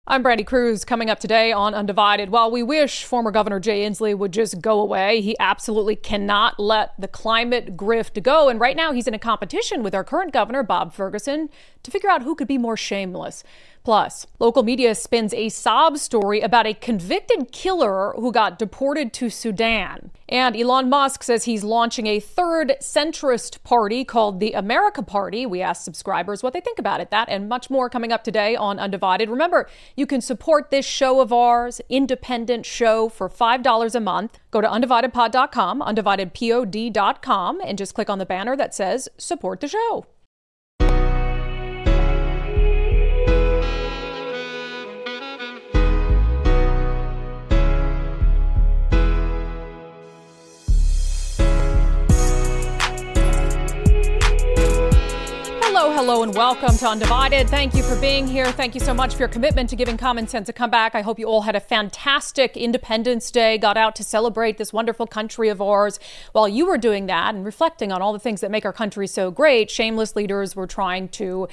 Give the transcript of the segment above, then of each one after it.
I'm Brandy Cruz. Coming up today on Undivided. While we wish former Governor Jay Inslee would just go away, he absolutely cannot let the climate grift go. And right now he's in a competition with our current governor, Bob Ferguson, to figure out who could be more shameless. Plus, local media spins a sob story about a convicted killer who got deported to Sudan. And Elon Musk says he's launching a third centrist party called the America Party. We asked subscribers what they think about it. That and much more coming up today on Undivided. Remember, you can support this show of ours, independent show, for $5 a month. Go to undividedpod.com, undividedpod.com, and just click on the banner that says support the show. Hello and welcome to Undivided. Thank you for being here. Thank you so much for your commitment to giving Common Sense a comeback. I hope you all had a fantastic Independence Day, got out to celebrate this wonderful country of ours. While you were doing that and reflecting on all the things that make our country so great, shameless leaders were trying to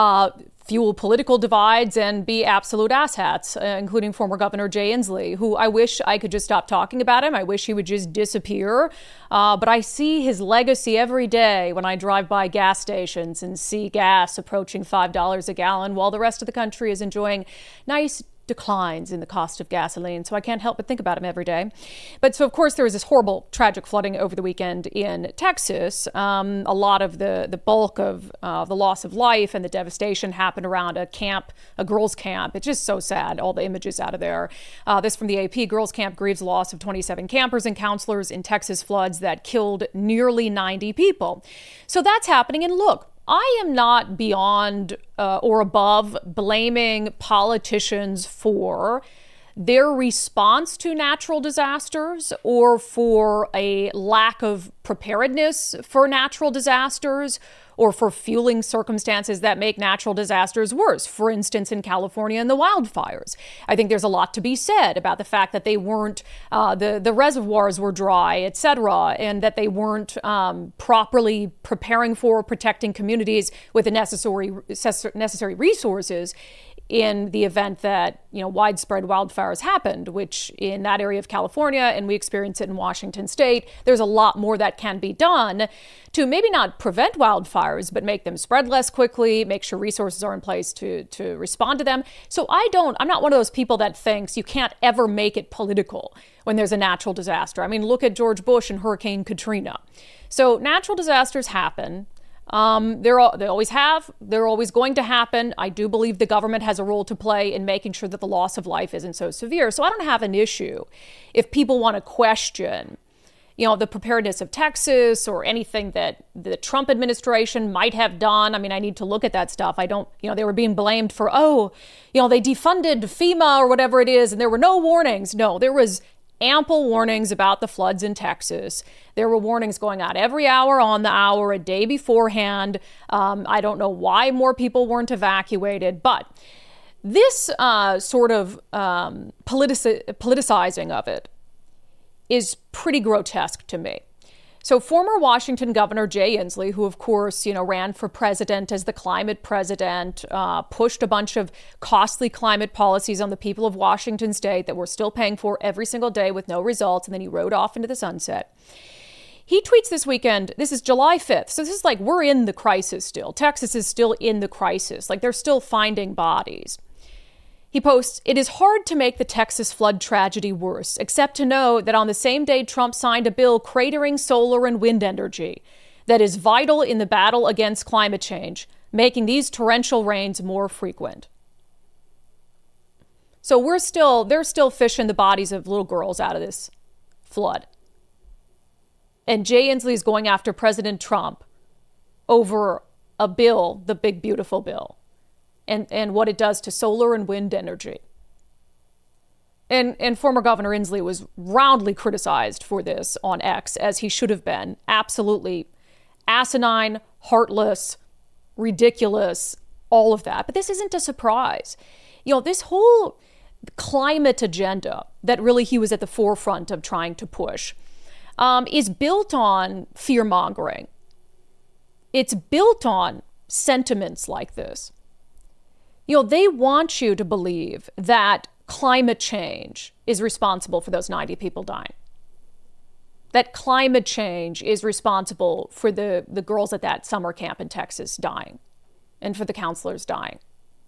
fuel political divides and be absolute asshats, including former Governor Jay Inslee, who I wish I could just stop talking about him. I wish he would just disappear. But I see his legacy every day when I drive by gas stations and see gas approaching $5 a gallon, while the rest of the country is enjoying nice declines in the cost of gasoline. So I can't help but think about him every day. But so, of course, there was this horrible, tragic flooding over the weekend in Texas. A lot of the bulk of the loss of life and the devastation happened around a camp, a girls' camp. It's just so sad, all the images out of there. This from the AP. Girls' camp grieves the loss of 27 campers and counselors in Texas floods that killed nearly 90 people. So that's happening. And look, I am not beyond or above blaming politicians for their response to natural disasters or for a lack of preparedness for natural disasters or for fueling circumstances that make natural disasters worse. For instance, in California and the wildfires. I think there's a lot to be said about the fact that they weren't, the reservoirs were dry, et cetera, and that they weren't properly preparing for protecting communities with the necessary resources in the event that, widespread wildfires happened, which in that area of California, and we experience it in Washington state, there's a lot more that can be done to maybe not prevent wildfires, but make them spread less quickly, make sure resources are in place to respond to them. So I'm not one of those people that thinks you can't ever make it political when there's a natural disaster. I mean, look at George Bush and Hurricane Katrina. So natural disasters happen. They always have. They're always going to happen. I do believe the government has a role to play in making sure that the loss of life isn't so severe. So I don't have an issue if people want to question, the preparedness of Texas or anything that the Trump administration might have done. I mean, I need to look at that stuff. They were being blamed for, they defunded FEMA or whatever it is, and there were no warnings. No, there was ample warnings about the floods in Texas. There were warnings going out every hour on the hour, a day beforehand. I don't know why more people weren't evacuated, but this sort of politicizing of it is pretty grotesque to me. So former Washington Governor Jay Inslee, who, of course, ran for president as the climate president, pushed a bunch of costly climate policies on the people of Washington state that we're still paying for every single day with no results. And then he rode off into the sunset. He tweets this weekend, this is July 5th. So this is like, we're in the crisis still. Texas is still in the crisis. Like, they're still finding bodies. He posts, "It is hard to make the Texas flood tragedy worse, except to know that on the same day Trump signed a bill cratering solar and wind energy that is vital in the battle against climate change, making these torrential rains more frequent." So they're still fishing the bodies of little girls out of this flood. And Jay Inslee is going after President Trump over a bill, the big, beautiful bill. And what it does to solar and wind energy. And former Governor Inslee was roundly criticized for this on X, as he should have been. Absolutely asinine, heartless, ridiculous, all of that. But this isn't a surprise. This whole climate agenda that really he was at the forefront of trying to push is built on fear-mongering. It's built on sentiments like this. They want you to believe that climate change is responsible for those 90 people dying. That climate change is responsible for the girls at that summer camp in Texas dying and for the counselors dying.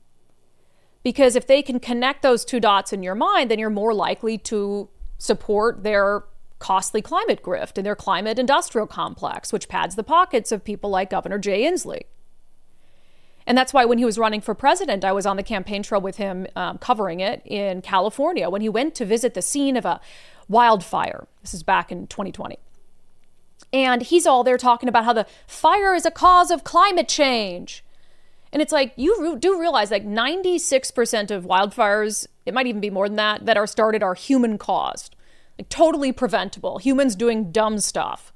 Because if they can connect those two dots in your mind, then you're more likely to support their costly climate grift and their climate industrial complex, which pads the pockets of people like Governor Jay Inslee. And that's why when he was running for president, I was on the campaign trail with him covering it in California when he went to visit the scene of a wildfire. This is back in 2020. And he's all there talking about how the fire is a cause of climate change. And it's like, you do realize like 96% of wildfires, it might even be more than that are started are human caused, like totally preventable, humans doing dumb stuff.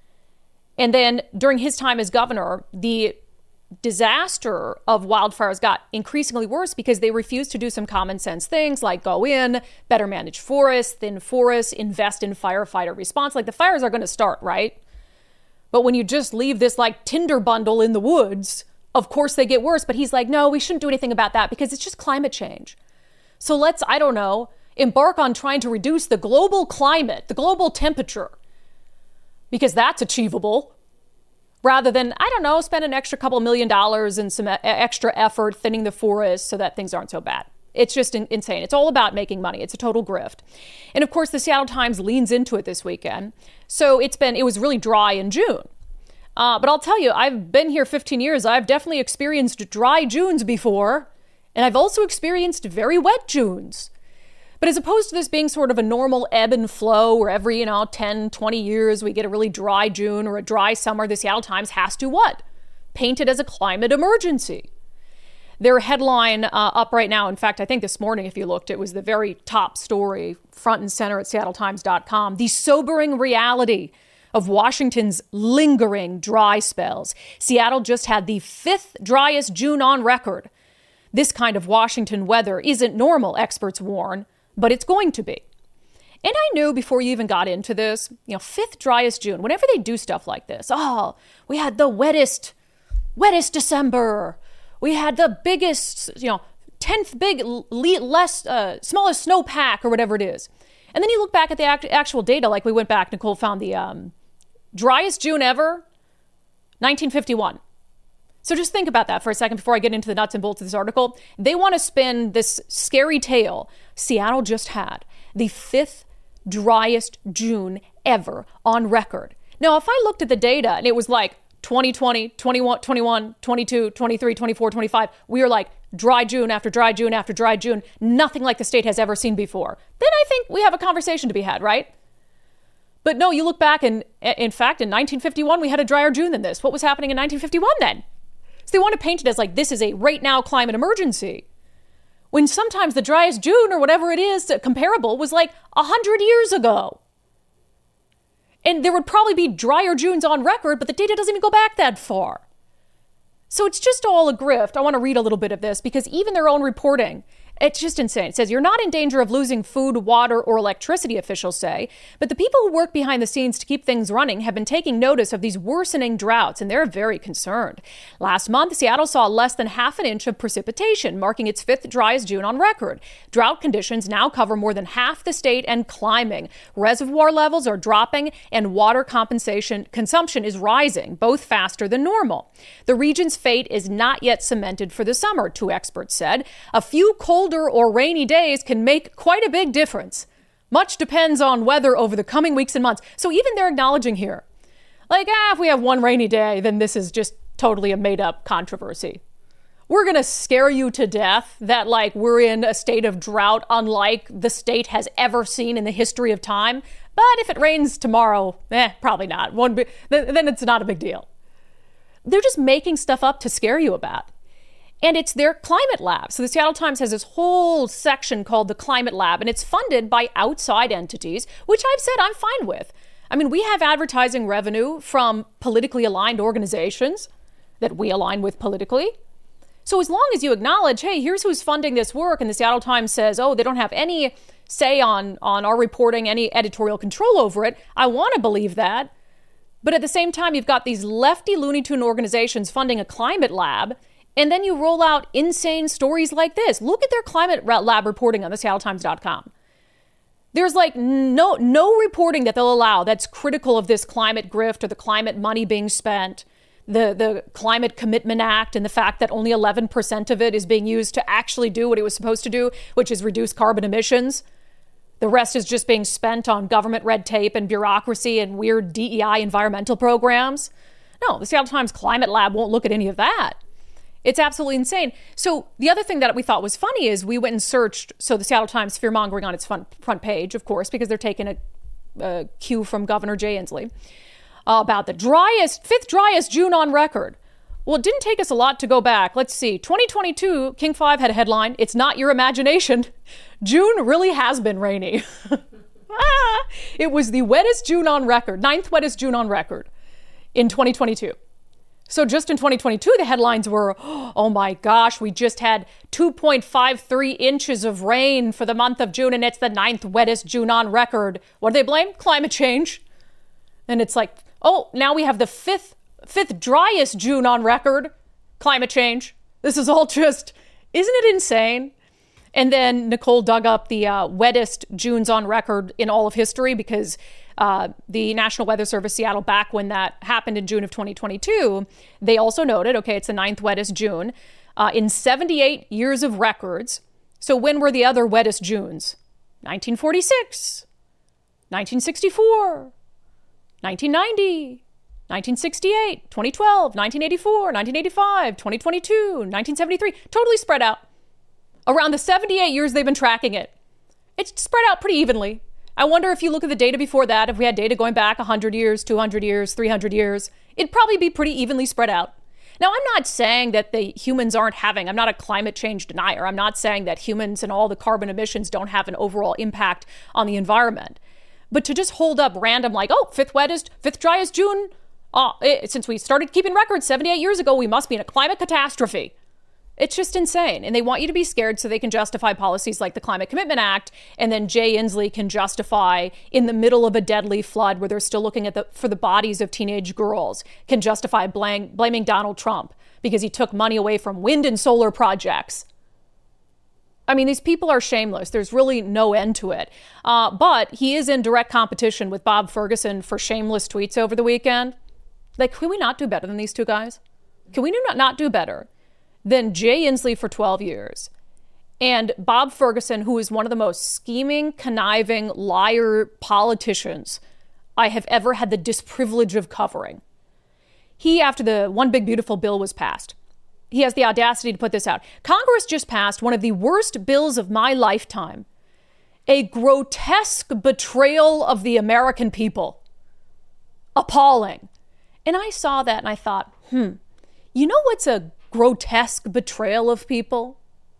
And then during his time as governor, the disaster of wildfires got increasingly worse because they refused to do some common sense things like go in, better manage forests, thin forests, invest in firefighter response. Like the fires are going to start, right? But when you just leave this like Tinder bundle in the woods, of course they get worse. But he's like, no, we shouldn't do anything about that because it's just climate change. So let's, I don't know, embark on trying to reduce the global climate, the global temperature, because that's achievable. Rather than, I don't know, spend an extra couple $1 million and some extra effort thinning the forest so that things aren't so bad. It's just insane. It's all about making money. It's a total grift. And of course, the Seattle Times leans into it this weekend. So it was really dry in June. But I'll tell you, I've been here 15 years. I've definitely experienced dry Junes before. And I've also experienced very wet Junes. But as opposed to this being sort of a normal ebb and flow where every, 10, 20 years we get a really dry June or a dry summer, the Seattle Times has to what? Paint it as a climate emergency. Their headline up right now, in fact, I think this morning, if you looked, it was the very top story, front and center at seattletimes.com. The sobering reality of Washington's lingering dry spells. Seattle just had the 5th driest June on record. This kind of Washington weather isn't normal, experts warn, but it's going to be. And I knew before you even got into this, 5th driest June, whenever they do stuff like this, we had the wettest December. We had the biggest, 10th smallest snowpack or whatever it is. And then you look back at the actual data, like we went back, Nicole found the driest June ever, 1951. So just think about that for a second before I get into the nuts and bolts of this article. They want to spin this scary tale. Seattle just had the 5th driest June ever on record. Now, if I looked at the data and it was like 2020, 21, 22, 23, 24, 25, we are like dry June after dry June after dry June, nothing like the state has ever seen before, then I think we have a conversation to be had, right? But no, you look back and in fact, in 1951, we had a drier June than this. What was happening in 1951 then? So they want to paint it as like this is a right now climate emergency. When sometimes the driest June or whatever it is comparable was like 100 years ago. And there would probably be drier Junes on record, but the data doesn't even go back that far. So it's just all a grift. I want to read a little bit of this because even their own reporting, it's just insane. It says, you're not in danger of losing food, water, or electricity, officials say, but the people who work behind the scenes to keep things running have been taking notice of these worsening droughts, and they're very concerned. Last month, Seattle saw less than half an inch of precipitation, marking its 5th driest June on record. Drought conditions now cover more than half the state and climbing. Reservoir levels are dropping, and water consumption is rising, both faster than normal. The region's fate is not yet cemented for the summer, 2 experts said. A few colder or rainy days can make quite a big difference. Much depends on weather over the coming weeks and months. So even they're acknowledging here, like, if we have one rainy day, then this is just totally a made-up controversy. We're going to scare you to death that, like, we're in a state of drought unlike the state has ever seen in the history of time. But if it rains tomorrow, probably not. Then it's not a big deal. They're just making stuff up to scare you about. And it's their climate lab. So the Seattle Times has this whole section called the Climate Lab, and it's funded by outside entities, which I've said I'm fine with. I mean, we have advertising revenue from politically aligned organizations that we align with politically. So as long as you acknowledge, hey, here's who's funding this work, and the Seattle Times says, they don't have any say on our reporting, any editorial control over it, I want to believe that. But at the same time, you've got these lefty Looney Tune organizations funding a climate lab, And then you roll out insane stories like this. Look at their climate lab reporting on the SeattleTimes.com. There's like no reporting that they'll allow that's critical of this climate grift or the climate money being spent, the Climate Commitment Act, and the fact that only 11% of it is being used to actually do what it was supposed to do, which is reduce carbon emissions. The rest is just being spent on government red tape and bureaucracy and weird DEI environmental programs. No, the Seattle Times Climate Lab won't look at any of that. It's absolutely insane. So the other thing that we thought was funny is we went and searched, so the Seattle Times fear-mongering on its front page, of course, because they're taking a cue from Governor Jay Inslee, about the fifth driest June on record. Well, it didn't take us a lot to go back. Let's see. 2022, King 5 had a headline, "It's not your imagination. June really has been rainy." It was the wettest June on record, 9th wettest June on record in 2022. So just in 2022, the headlines were, oh my gosh, we just had 2.53 inches of rain for the month of June, and it's the 9th wettest June on record. What do they blame? Climate change. And it's like, oh, now we have the fifth driest June on record. Climate change. This is all just, isn't it insane? And then Nicole dug up the wettest Junes on record in all of history, because the National Weather Service Seattle, back when that happened in June of 2022, they also noted, okay, it's the 9th wettest June in 78 years of records. So when were the other wettest Junes? 1946, 1964, 1990, 1968, 2012, 1984, 1985, 2022, 1973, totally spread out. Around the 78 years they've been tracking it. It's spread out pretty evenly. I wonder if you look at the data before that, if we had data going back 100 years, 200 years, 300 years, it'd probably be pretty evenly spread out. Now, I'm not saying that the humans aren't having, I'm not a climate change denier. I'm not saying that humans and all the carbon emissions don't have an overall impact on the environment. But to just hold up random, like, oh, fifth driest June, since we started keeping records 78 years ago, we must be in a climate catastrophe. It's just insane. And they want you to be scared so they can justify policies like the Climate Commitment Act. And then Jay Inslee can justify, in the middle of a deadly flood where they're still looking for the bodies of teenage girls, can justify blaming Donald Trump because he took money away from wind and solar projects. I mean, these people are shameless. There's really no end to it. But he is in direct competition with Bob Ferguson for shameless tweets over the weekend. Like, can we not do better than these two guys? Can we not do better than Jay Inslee for 12 years and Bob Ferguson, who is one of the most scheming, conniving, liar politicians I have ever had the disprivilege of covering? He, after the One Big Beautiful Bill was passed, he has the audacity to put this out. Congress just passed one of the worst bills of my lifetime. A grotesque betrayal of the American people. Appalling. And I saw that and I thought, you know what's a grotesque betrayal of people?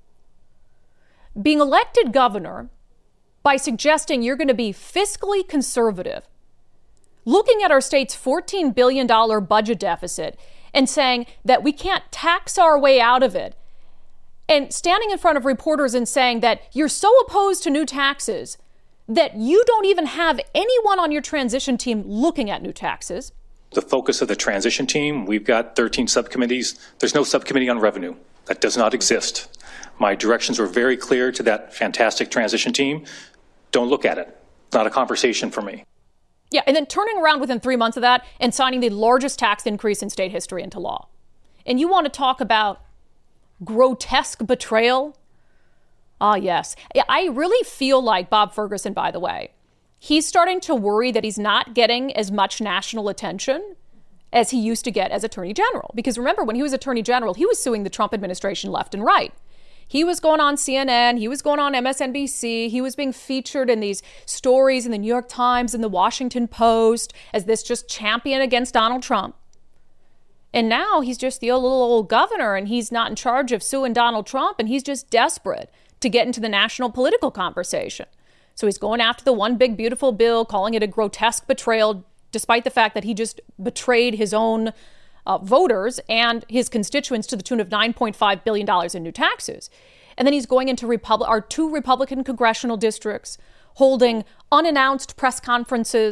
Being elected governor by suggesting you're going to be fiscally conservative, looking at our state's $14 billion budget deficit and saying that we can't tax our way out of it, and standing in front of reporters and saying that you're so opposed to new taxes that you don't even have anyone on your transition team looking at new taxes. The focus of the transition team, we've got 13 subcommittees. There's no subcommittee on revenue. That does not exist. My directions were very clear to that fantastic transition team. Don't look at it. It's not a conversation for me. Yeah, and then turning around within 3 months of that and signing the largest tax increase in state history into law. And you want to talk about grotesque betrayal? Ah, yes. I really feel like Bob Ferguson, by the way, he's starting to worry that he's not getting as much national attention as he used to get as Attorney General. Because remember, when he was Attorney General, he was suing the Trump administration left and right. He was going on CNN, he was going on MSNBC, he was being featured in these stories in the New York Times and the Washington Post as this just champion against Donald Trump. And now he's just the little old governor, and he's not in charge of suing Donald Trump, and he's just desperate to get into the national political conversation. So he's going after the One Big Beautiful Bill, calling it a grotesque betrayal, despite the fact that he just betrayed his own voters and his constituents to the tune of $9.5 billion in new taxes. And then he's going into our 2 Republican congressional districts, holding unannounced press conferences,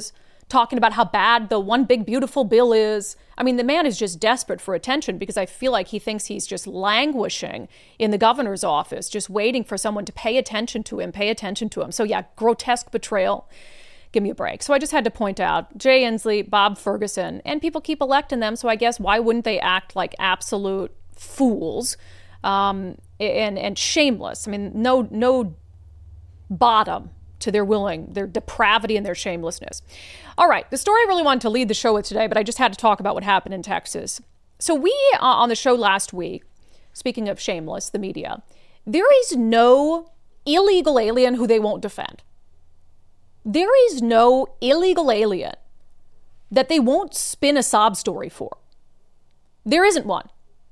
talking about how bad the one big beautiful bill is. I mean, the man is just desperate for attention because I feel like he thinks he's just languishing in the governor's office, just waiting for someone to pay attention to him. So yeah, grotesque betrayal. Give me a break. So I just had to point out Jay Inslee, Bob Ferguson, and people keep electing them. So I guess why wouldn't they act like absolute fools and shameless? I mean, no bottom to their depravity and their shamelessness. All right, the story I really wanted to lead the show with today, but I just had to talk about what happened in Texas. So we, on the show last week, speaking of shameless, the media, there is no illegal alien who they won't defend. There is no illegal alien that they won't spin a sob story for. There isn't one.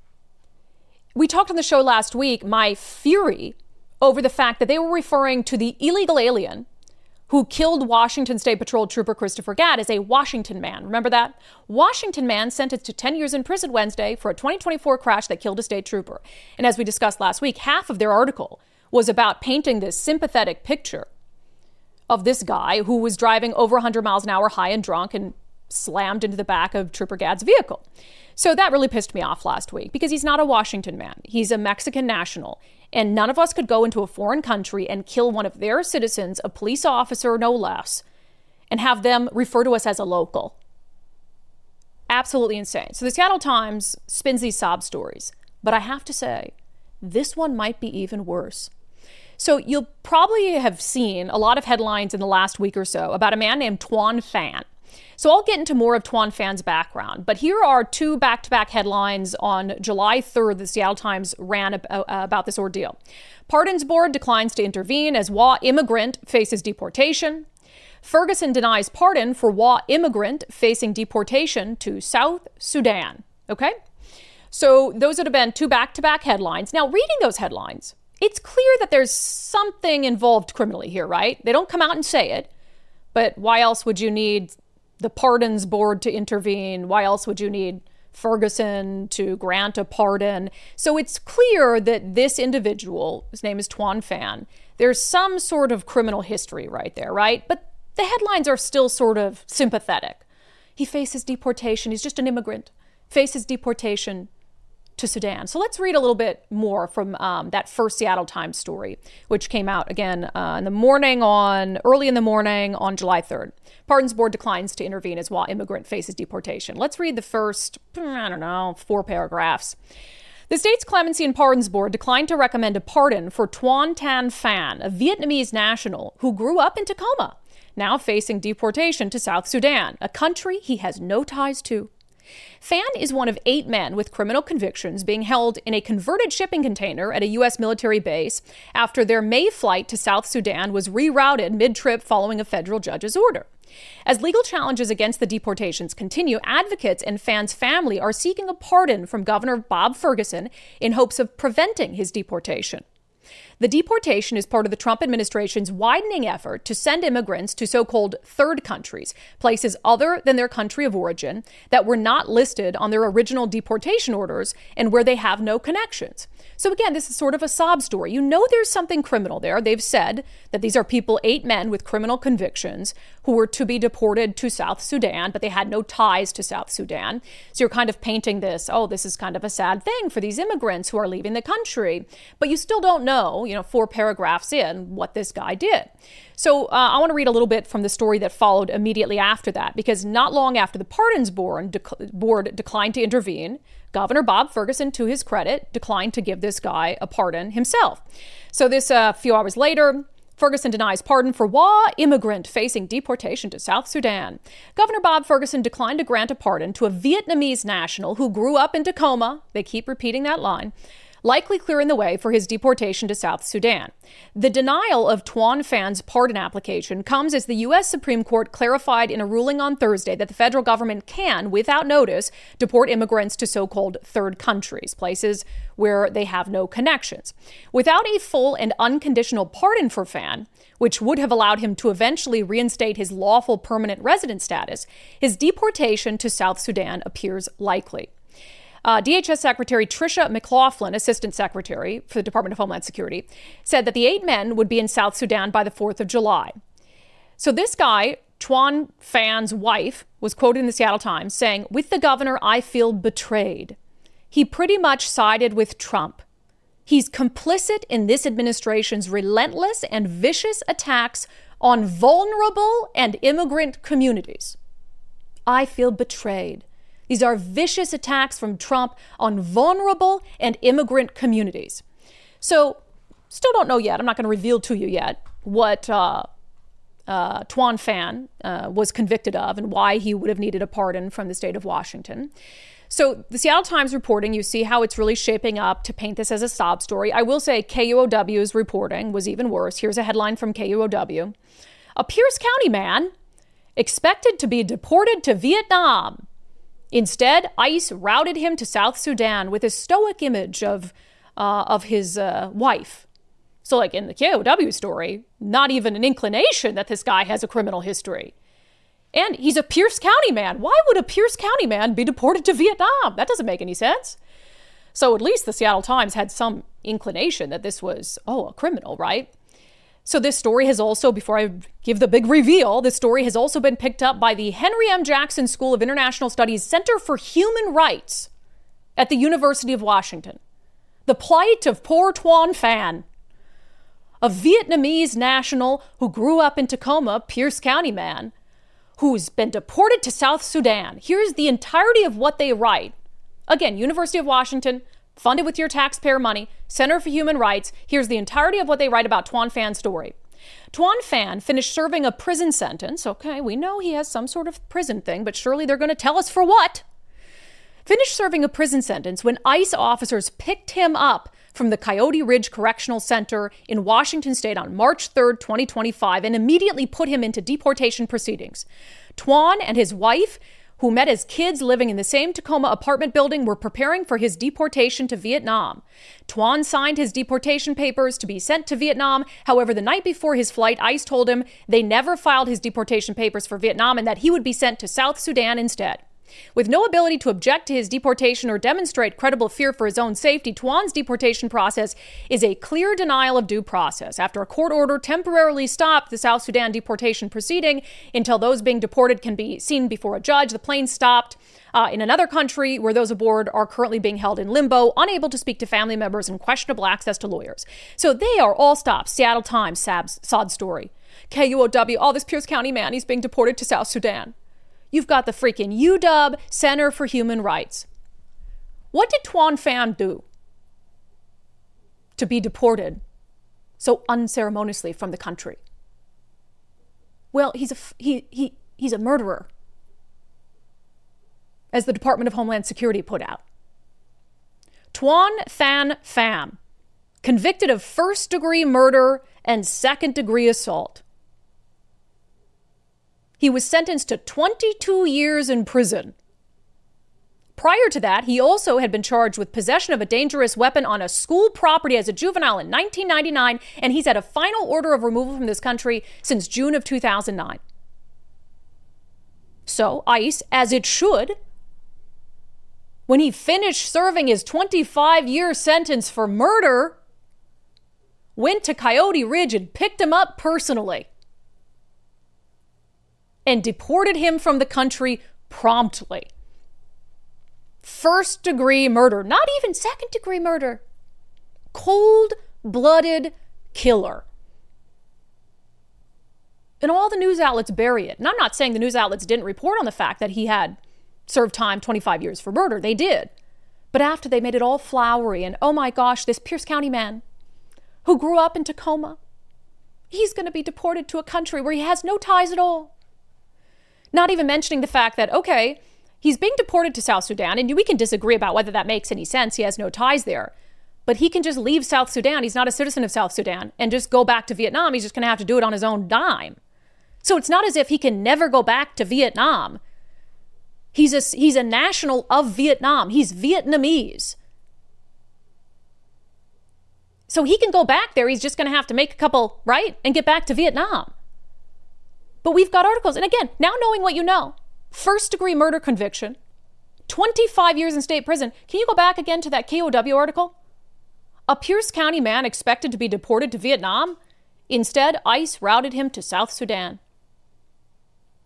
We talked on the show last week, my fury over the fact that they were referring to the illegal alien who killed Washington State Patrol Trooper Christopher Gadd as a Washington man. Remember that? Washington man sentenced to 10 years in prison Wednesday for a 2024 crash that killed a state trooper. And as we discussed last week, half of their article was about painting this sympathetic picture of this guy who was driving over 100 miles an hour high and drunk and slammed into the back of Trooper Gadd's vehicle. So that really pissed me off last week because he's not a Washington man. He's a Mexican national. And none of us could go into a foreign country and kill one of their citizens, a police officer no less, and have them refer to us as a local. Absolutely insane. So the Seattle Times spins these sob stories. But I have to say, this one might be even worse. So you'll probably have seen a lot of headlines in the last week or so about a man named Tuan Phan. So I'll get into more of Tuan Phan's background, but here are two back-to-back headlines on July 3rd the Seattle Times ran about this ordeal. Pardons Board declines to intervene as WA immigrant faces deportation. Ferguson denies pardon for WA immigrant facing deportation to South Sudan. Okay? So those would have been two back-to-back headlines. Now, reading those headlines, it's clear that there's something involved criminally here, right? They don't come out and say it, but why else would you need the Pardons Board to intervene? Why else would you need Ferguson to grant a pardon? So it's clear that this individual, his name is Tuan Phan, there's some sort of criminal history right there, right? But the headlines are still sort of sympathetic. He faces deportation. He's just an immigrant. Faces deportation to Sudan. So let's read a little bit more from that first Seattle Times story, which came out again early in the morning on July 3rd. Pardons Board declines to intervene as WA immigrant faces deportation. Let's read the first, 4 paragraphs. The state's Clemency and Pardons Board declined to recommend a pardon for Tuan Tan Phan, a Vietnamese national who grew up in Tacoma, now facing deportation to South Sudan, a country he has no ties to. Phan is one of 8 men with criminal convictions being held in a converted shipping container at a U.S. military base after their May flight to South Sudan was rerouted mid-trip following a federal judge's order. As legal challenges against the deportations continue, advocates and Phan's family are seeking a pardon from Governor Bob Ferguson in hopes of preventing his deportation. The deportation is part of the Trump administration's widening effort to send immigrants to so-called third countries, places other than their country of origin that were not listed on their original deportation orders and where they have no connections. So again, this is sort of a sob story. You know there's something criminal there. They've said that these are people, 8 men with criminal convictions who were to be deported to South Sudan, but they had no ties to South Sudan. So you're kind of painting this, this is kind of a sad thing for these immigrants who are leaving the country. But you still don't know, 4 paragraphs in, what this guy did. So I want to read a little bit from the story that followed immediately after that, because not long after the Pardons Board declined to intervene, Governor Bob Ferguson, to his credit, declined to give this guy a pardon himself. So this few hours later, Ferguson denies pardon for WA immigrant facing deportation to South Sudan. Governor Bob Ferguson declined to grant a pardon to a Vietnamese national who grew up in Tacoma. They keep repeating that line. Likely clearing the way for his deportation to South Sudan. The denial of Tuan Phan's pardon application comes as the U.S. Supreme Court clarified in a ruling on Thursday that the federal government can, without notice, deport immigrants to so-called third countries, places where they have no connections. Without a full and unconditional pardon for Phan, which would have allowed him to eventually reinstate his lawful permanent resident status, his deportation to South Sudan appears likely. DHS Secretary Tricia McLaughlin, Assistant Secretary for the Department of Homeland Security, said that the 8 men would be in South Sudan by the 4th of July. So this guy, Tuan Phan's wife was quoted in the Seattle Times saying, "With the governor, I feel betrayed. He pretty much sided with Trump. He's complicit in this administration's relentless and vicious attacks on vulnerable and immigrant communities. I feel betrayed. These are vicious attacks from Trump on vulnerable and immigrant communities." So, still don't know yet. I'm not going to reveal to you yet what Tuan Phan was convicted of and why he would have needed a pardon from the state of Washington. So the Seattle Times reporting, you see how it's really shaping up to paint this as a sob story. I will say KUOW's reporting was even worse. Here's a headline from KUOW. A Pierce County man expected to be deported to Vietnam. Instead, ICE routed him to South Sudan with a stoic image of his wife. So like in the KUOW story, not even an inclination that this guy has a criminal history. And he's a Pierce County man. Why would a Pierce County man be deported to Vietnam? That doesn't make any sense. So at least the Seattle Times had some inclination that this was, a criminal, right? So this story has also, before I give the big reveal, this story has also been picked up by the Henry M. Jackson School of International Studies Center for Human Rights at the University of Washington. The plight of poor Tuan Phan, a Vietnamese national who grew up in Tacoma, Pierce County man, who's been deported to South Sudan. Here's the entirety of what they write. Again, University of Washington, funded with your taxpayer money, Center for Human Rights. Here's the entirety of what they write about Tuan Phan's story. Tuan Phan finished serving a prison sentence. Okay, we know he has some sort of prison thing, but surely they're going to tell us for what. Finished serving a prison sentence when ICE officers picked him up from the Coyote Ridge Correctional Center in Washington state on March 3rd, 2025, and immediately put him into deportation proceedings. Tuan and his wife, who met as kids living in the same Tacoma apartment building, were preparing for his deportation to Vietnam. Tuan signed his deportation papers to be sent to Vietnam. However, the night before his flight, ICE told him they never filed his deportation papers for Vietnam and that he would be sent to South Sudan instead. With no ability to object to his deportation or demonstrate credible fear for his own safety, Tuan's deportation process is a clear denial of due process. After a court order temporarily stopped the South Sudan deportation proceeding until those being deported can be seen before a judge, the plane stopped in another country where those aboard are currently being held in limbo, unable to speak to family members and questionable access to lawyers. So they are all stopped. Seattle Times, SOD story. KUOW, this Pierce County man, he's being deported to South Sudan. You've got the freaking UW Center for Human Rights. What did Tuan Phan do to be deported so unceremoniously from the country? Well, he's a murderer, as the Department of Homeland Security put out. Tuan Than Pham, convicted of first-degree murder and second-degree assault. He was sentenced to 22 years in prison. Prior to that, he also had been charged with possession of a dangerous weapon on a school property as a juvenile in 1999, and he's had a final order of removal from this country since June of 2009. So ICE, as it should, when he finished serving his 25-year sentence for murder, went to Coyote Ridge and picked him up personally and deported him from the country promptly. First-degree murder, not even second-degree murder. Cold-blooded killer. And all the news outlets bury it. And I'm not saying the news outlets didn't report on the fact that he had served time, 25 years for murder. They did. But after they made it all flowery and, oh my gosh, this Pierce County man who grew up in Tacoma, he's going to be deported to a country where he has no ties at all. Not even mentioning the fact that, okay, he's being deported to South Sudan, and we can disagree about whether that makes any sense. He has no ties there. But he can just leave South Sudan. He's not a citizen of South Sudan, and just go back to Vietnam. He's just going to have to do it on his own dime. So it's not as if he can never go back to Vietnam. He's a national of Vietnam. He's Vietnamese. So he can go back there. He's just going to have to make a couple, right? And get back to Vietnam. But we've got articles. And again, now knowing what you know, first-degree murder conviction, 25 years in state prison. Can you go back again to that KUOW article? A Pierce County man expected to be deported to Vietnam. Instead, ICE routed him to South Sudan.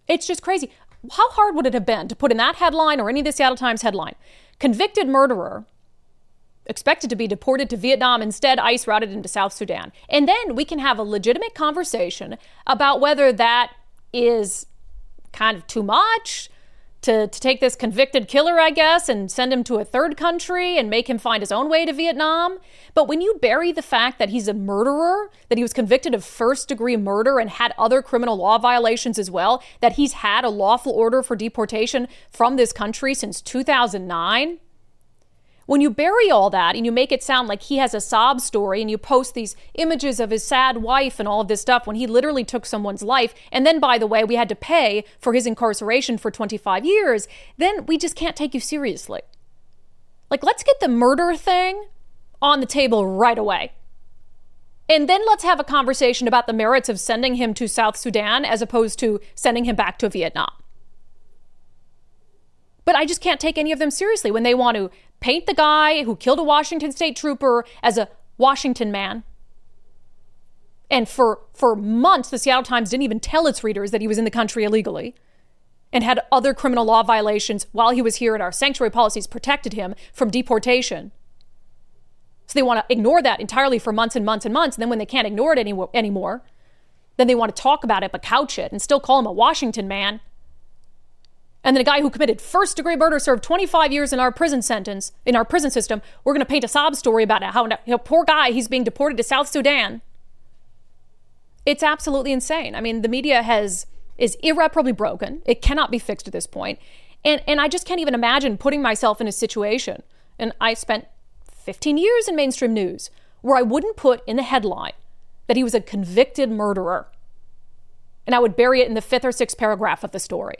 It's just crazy. How hard would it have been to put in that headline or any of the Seattle Times headline? Convicted murderer expected to be deported to Vietnam. Instead, ICE routed into South Sudan. And then we can have a legitimate conversation about whether that is kind of too much to take this convicted killer, I guess, and send him to a third country and make him find his own way to Vietnam. But when you bury the fact that he's a murderer, that he was convicted of first-degree murder and had other criminal law violations as well, that he's had a lawful order for deportation from this country since 2009, when you bury all that and you make it sound like he has a sob story and you post these images of his sad wife and all of this stuff when he literally took someone's life, and then, by the way, we had to pay for his incarceration for 25 years, then we just can't take you seriously. Like, let's get the murder thing on the table right away. And then let's have a conversation about the merits of sending him to South Sudan as opposed to sending him back to Vietnam. But I just can't take any of them seriously when they want to paint the guy who killed a Washington state trooper as a Washington man. And for months, the Seattle Times didn't even tell its readers that he was in the country illegally and had other criminal law violations while he was here, and our sanctuary policies protected him from deportation. So they want to ignore that entirely for months and months and months. And then when they can't ignore it anymore, then they want to talk about it but couch it and still call him a Washington man. And then a guy who committed first-degree murder served 25 years in our prison sentence, in our prison system. We're going to paint a sob story about how poor guy, he's being deported to South Sudan. It's absolutely insane. I mean, the media is irreparably broken. It cannot be fixed at this point. And I just can't even imagine putting myself in a situation. And I spent 15 years in mainstream news where I wouldn't put in the headline that he was a convicted murderer. And I would bury it in the 5th or 6th paragraph of the story.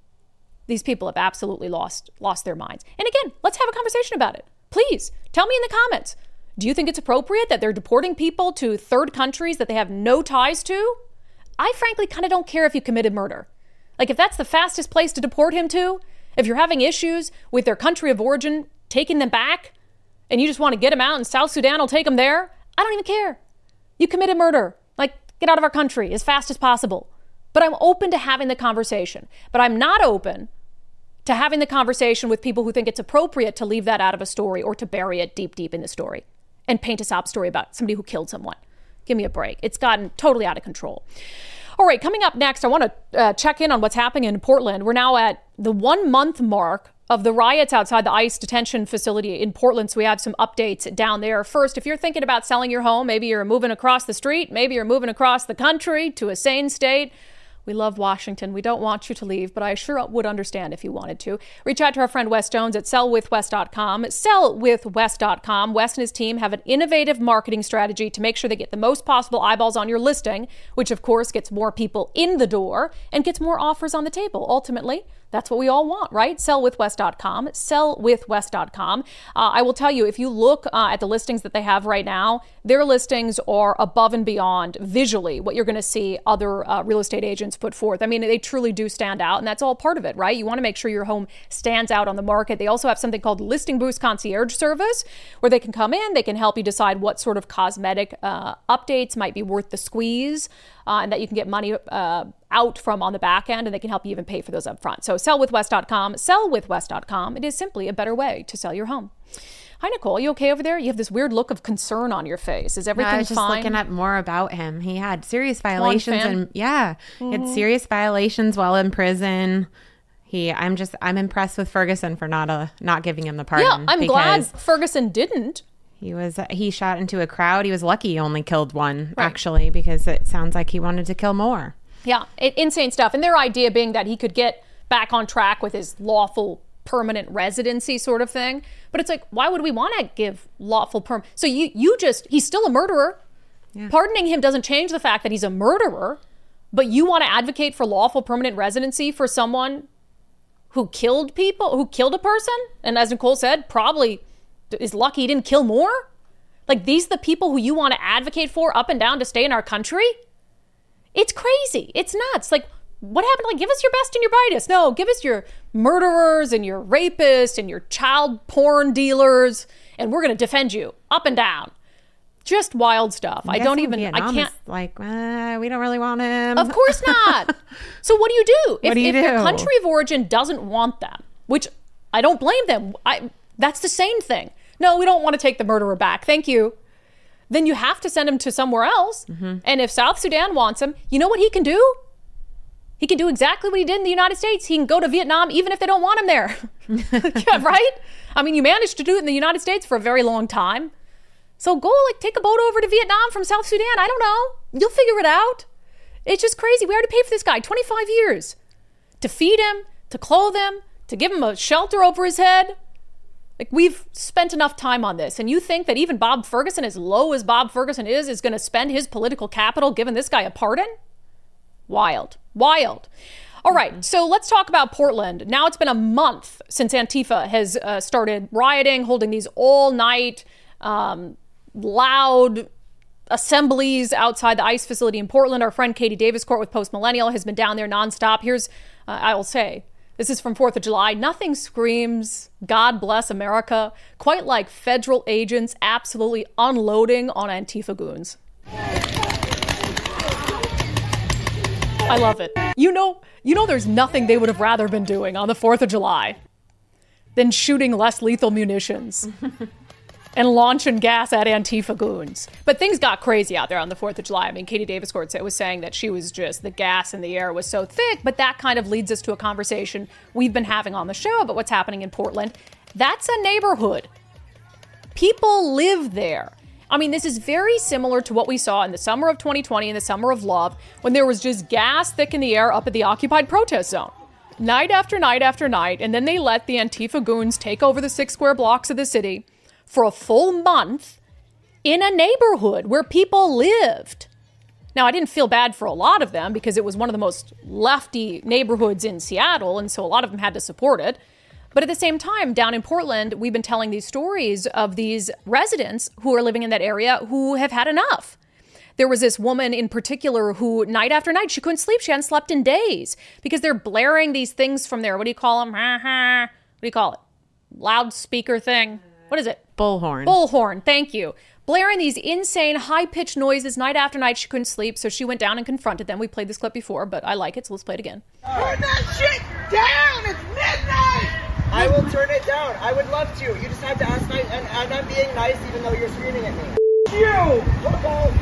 These people have absolutely lost their minds. And again, let's have a conversation about it. Please tell me in the comments. Do you think it's appropriate that they're deporting people to third countries that they have no ties to? I frankly kind of don't care if you committed murder. Like, if that's the fastest place to deport him to, if you're having issues with their country of origin, taking them back, and you just want to get them out and South Sudan will take them there, I don't even care. You committed murder. Like, get out of our country as fast as possible. But I'm open to having the conversation. But I'm not open to having the conversation with people who think it's appropriate to leave that out of a story or to bury it deep, deep in the story and paint a sob story about somebody who killed someone. Give me a break. It's gotten totally out of control. All right, coming up next, I want to check in on what's happening in Portland. We're now at the 1 month mark of the riots outside the ICE detention facility in Portland, so we have some updates down there. First, if you're thinking about selling your home, maybe you're moving across the street, maybe you're moving across the country to a sane state. We love Washington. We don't want you to leave, but I sure would understand if you wanted to. Reach out to our friend Wes Jones at sellwithwes.com. Sellwithwes.com. Wes and his team have an innovative marketing strategy to make sure they get the most possible eyeballs on your listing, which of course gets more people in the door and gets more offers on the table. Ultimately, that's what we all want, right? Sellwithwes.com. Sellwithwes.com. I will tell you, if you look at the listings that they have right now, their listings are above and beyond visually what you're going to see other real estate agents put forth. I mean, they truly do stand out, and that's all part of it, right? You want to make sure your home stands out on the market. They also have something called Listing Boost Concierge Service, where they can come in, they can help you decide what sort of cosmetic updates might be worth the squeeze, and that you can get money out from on the back end, and they can help you even pay for those up front. So sellwithwes.com, sellwithwes.com. It is simply a better way to sell your home. Hi, Nicole. You okay over there? You have this weird look of concern on your face. Is everything fine? I was just looking at more about him. He had serious violations, and he had serious violations while in prison. I'm impressed with Ferguson for not giving him the pardon. Yeah, I'm glad Ferguson didn't. He shot into a crowd. He was lucky he only killed one, actually, because it sounds like he wanted to kill more. Yeah, insane stuff. And their idea being that he could get back on track with his lawful permanent residency sort of thing. But it's like, why would we want to give lawful So he's still a murderer. Yeah. Pardoning him doesn't change the fact that he's a murderer, but you want to advocate for lawful permanent residency for someone who killed a person? And as Nicole said, probably is lucky he didn't kill more? Like, these are the people who you want to advocate for up and down to stay in our country? It's crazy. It's nuts. Like, what happened? Like, give us your best and your brightest. No, give us your murderers and your rapists and your child porn dealers, and we're going to defend you up and down. Just wild stuff. I don't even, Vietnam I can't. Like, we don't really want him. Of course not. So what do you do? What do you do? If the country of origin doesn't want them, which I don't blame them. That's the same thing. No, we don't want to take the murderer back. Thank you. Then you have to send him to somewhere else. Mm-hmm. And if South Sudan wants him, you know what he can do? He can do exactly what he did in the United States. He can go to Vietnam even if they don't want him there. Yeah, right? I mean, you managed to do it in the United States for a very long time. So go take a boat over to Vietnam from South Sudan. I don't know. You'll figure it out. It's just crazy. We already paid for this guy 25 years to feed him, to clothe him, to give him a shelter over his head. We've spent enough time on this. And you think that even Bob Ferguson, as low as Bob Ferguson is going to spend his political capital giving this guy a pardon? Wild. All right, so let's talk about Portland. Now it's been a month since Antifa has started rioting, holding these all-night, loud assemblies outside the ICE facility in Portland. Our friend Katie Daviscourt with Post Millennial has been down there nonstop. Here's, I will say, this is from 4th of July. Nothing screams God bless America quite like federal agents absolutely unloading on Antifa goons. I love it. You know, there's nothing they would have rather been doing on the 4th of July than shooting less lethal munitions and launching gas at Antifa goons. But things got crazy out there on the 4th of July. I mean, Katie Daviscourt was saying that she was just, the gas in the air was so thick, but that kind of leads us to a conversation we've been having on the show about what's happening in Portland. That's a neighborhood. People live there. I mean, this is very similar to what we saw in the summer of 2020 and the summer of love, when there was just gas thick in the air up at the occupied protest zone. Night after night after night, and then they let the Antifa goons take over the 6 square blocks of the city for a full month in a neighborhood where people lived. Now, I didn't feel bad for a lot of them because it was one of the most lefty neighborhoods in Seattle, and so a lot of them had to support it. But at the same time, down in Portland, we've been telling these stories of these residents who are living in that area who have had enough. There was this woman in particular who, night after night, she couldn't sleep. She hadn't slept in days because they're blaring these things from there. What do you call them? What do you call it? Loudspeaker thing? What is it? Bullhorn. Bullhorn. Thank you. Blaring these insane, high-pitched noises night after night. She couldn't sleep, so she went down and confronted them. We played this clip before, but I like it, so let's play it again. Turn that shit down! It's midnight! I will turn it down. I would love to. You just have to ask nice, and I'm being nice even though you're screaming at me. You! Okay.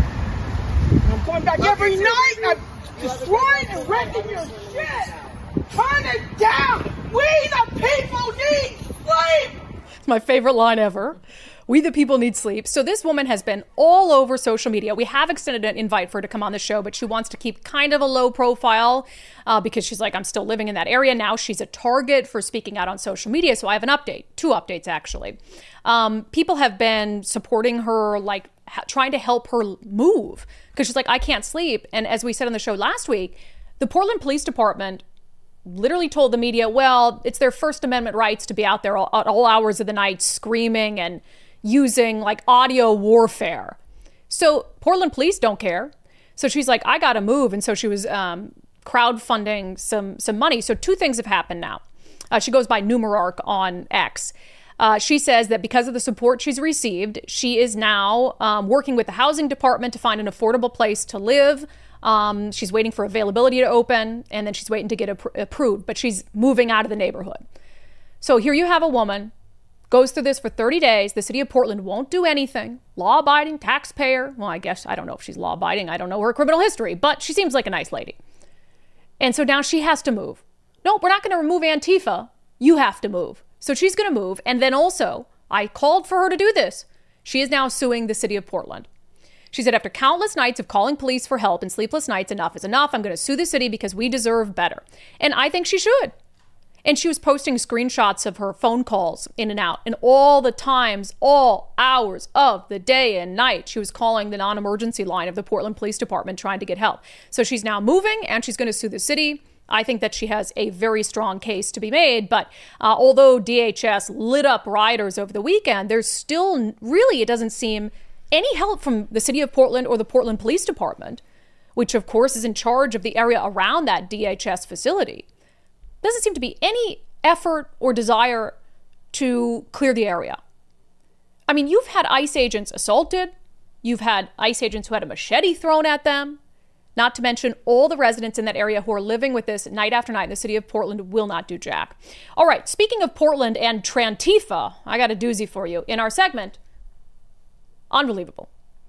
I'm going back every night. I'm destroying and wrecking your shit. Turn it down. We the people need sleep. It's my favorite line ever. We the people need sleep. So this woman has been all over social media. We have extended an invite for her to come on the show, but she wants to keep kind of a low profile because she's like, I'm still living in that area. Now she's a target for speaking out on social media. So I have an update, 2 updates actually. People have been supporting her, like trying to help her move because she's like, I can't sleep. And as we said on the show last week, the Portland Police Department literally told the media, well, it's their First Amendment rights to be out there at all hours of the night screaming and using like audio warfare. So Portland police don't care. So she's like, I gotta move. And so she was crowdfunding some money. So 2 things have happened now. She goes by Numerarch on X. She says that because of the support she's received, she is now working with the housing department to find an affordable place to live. She's waiting for availability to open, and then she's waiting to get approved, but she's moving out of the neighborhood. So here you have a woman, goes through this for 30 days. The city of Portland won't do anything. Law-abiding, taxpayer. Well, I guess, I don't know if she's law-abiding. I don't know her criminal history, but she seems like a nice lady. And so now she has to move. No, we're not going to remove Antifa. You have to move. So she's going to move. And then also, I called for her to do this. She is now suing the city of Portland. She said, after countless nights of calling police for help and sleepless nights, enough is enough. I'm going to sue the city because we deserve better. And I think she should. And she was posting screenshots of her phone calls in and out. And all the times, all hours of the day and night, she was calling the non-emergency line of the Portland Police Department trying to get help. So she's now moving and she's going to sue the city. I think that she has a very strong case to be made. But although DHS lit up rioters over the weekend, there's still really, it doesn't seem any help from the city of Portland or the Portland Police Department, which of course is in charge of the area around that DHS facility. Doesn't seem to be any effort or desire to clear the area. I mean, you've had ICE agents assaulted, You've had ICE agents who had a machete thrown at them. Not to mention all the residents in that area who are living with this night after night in the city of Portland will not do jack. All right, speaking of Portland and Trantifa, I got a doozy for you. In our segment, unbelievable.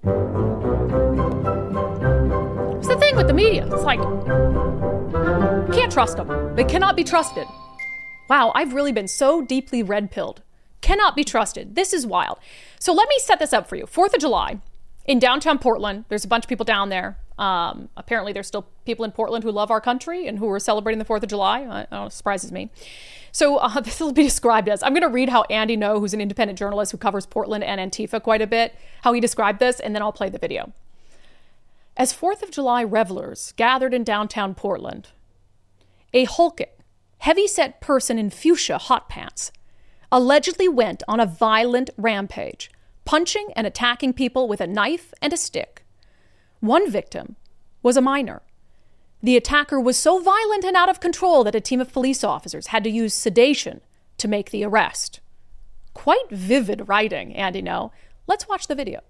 It's the thing with the media. It's like, can't trust them. They cannot be trusted. Wow, I've really been so deeply red-pilled. Cannot be trusted. This is wild. So let me set this up for you. 4th of July in downtown Portland. There's a bunch of people down there. Apparently there's still people in Portland who love our country and who are celebrating the 4th of July. It surprises me. So this will be described as, I'm going to read how Andy Ngo, who's an independent journalist who covers Portland and Antifa quite a bit, how he described this, and then I'll play the video. As 4th of July revelers gathered in downtown Portland, a hulking, heavy-set person in fuchsia hot pants allegedly went on a violent rampage, punching and attacking people with a knife and a stick. One victim was a minor. The attacker was so violent and out of control that a team of police officers had to use sedation to make the arrest. Quite vivid writing, Andy Ngo. Let's watch the video.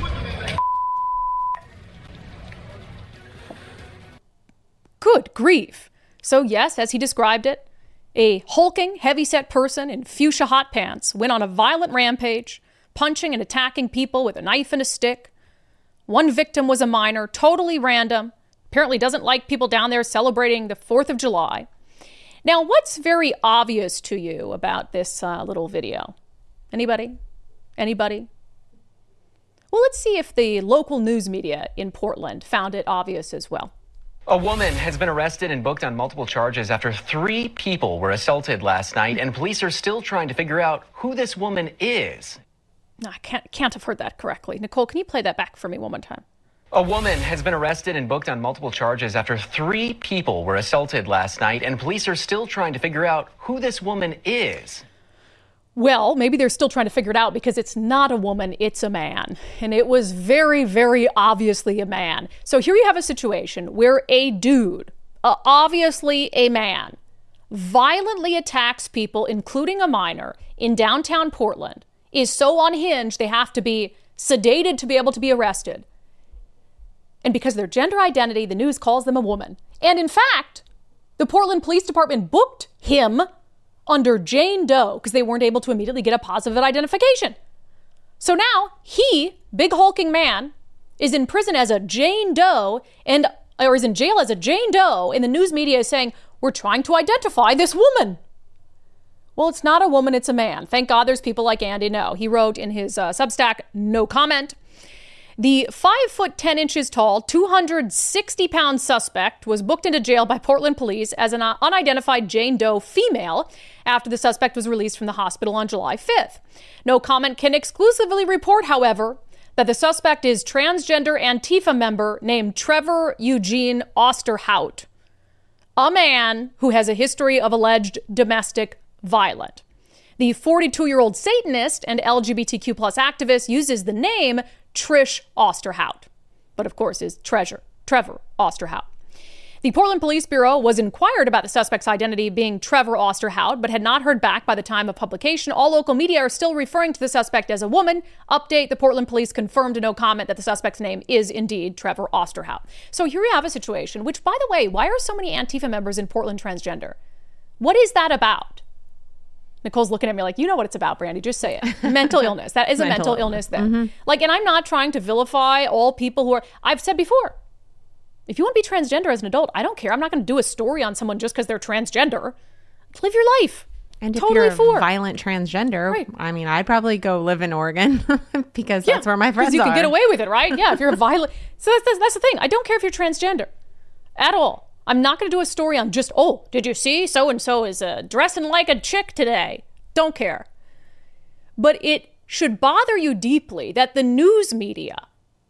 Good grief. So yes, as he described it, a hulking, heavy-set person in fuchsia hot pants went on a violent rampage, punching and attacking people with a knife and a stick. One victim was a minor, totally random. Apparently doesn't like people down there celebrating the 4th of July. Now, what's very obvious to you about this little video? Anybody? Anybody? Well, let's see if the local news media in Portland found it obvious as well. A woman has been arrested and booked on multiple charges after 3 people were assaulted last night, and police are still trying to figure out who this woman is. No, I can't have heard that correctly. Nicole, can you play that back for me one more time? A woman has been arrested and booked on multiple charges after 3 people were assaulted last night, and police are still trying to figure out who this woman is. Well, maybe they're still trying to figure it out because it's not a woman, it's a man. And it was very, very obviously a man. So here you have a situation where a dude, obviously a man, violently attacks people, including a minor, in downtown Portland, is so unhinged they have to be sedated to be able to be arrested. And because of their gender identity, the news calls them a woman. And in fact, the Portland Police Department booked him under Jane Doe because they weren't able to immediately get a positive identification. So now he, big hulking man, is in prison as a Jane Doe or is in jail as a Jane Doe, and the news media is saying, we're trying to identify this woman. Well, it's not a woman, it's a man. Thank God there's people like Andy Ngo. He wrote in his Substack, no comment. The 5'10" tall, 260-pound suspect was booked into jail by Portland police as an unidentified Jane Doe female after the suspect was released from the hospital on July 5th. No comment can exclusively report, however, that the suspect is transgender Antifa member named Trevor Eugene Osterhout, a man who has a history of alleged domestic violence. The 42-year-old Satanist and LGBTQ plus activist uses the name Trish Osterhout, but of course is Trevor Osterhout. The Portland Police Bureau was inquired about the suspect's identity being Trevor Osterhout, but had not heard back by the time of publication. All local media are still referring to the suspect as a woman. Update, the Portland police confirmed to no comment that the suspect's name is indeed Trevor Osterhout. So here you have a situation, which, by the way, why are so many Antifa members in Portland transgender? What is that about? Nicole's looking at me like, you know what it's about, Brandy. Just say it. Mental illness. That is a mental illness then. Mm-hmm. Like, and I'm not trying to vilify all people who are, I've said before, if you want to be transgender as an adult, I don't care. I'm not going to do a story on someone just because they're transgender. Live your life. And if you're a violent transgender, right. I mean, I'd probably go live in Oregon because that's where my friends are. Because you can get away with it, right? Yeah, if you're a violent. So that's the thing. I don't care if you're transgender at all. I'm not going to do a story on just, oh, did you see so-and-so is dressing like a chick today? Don't care. But it should bother you deeply that the news media,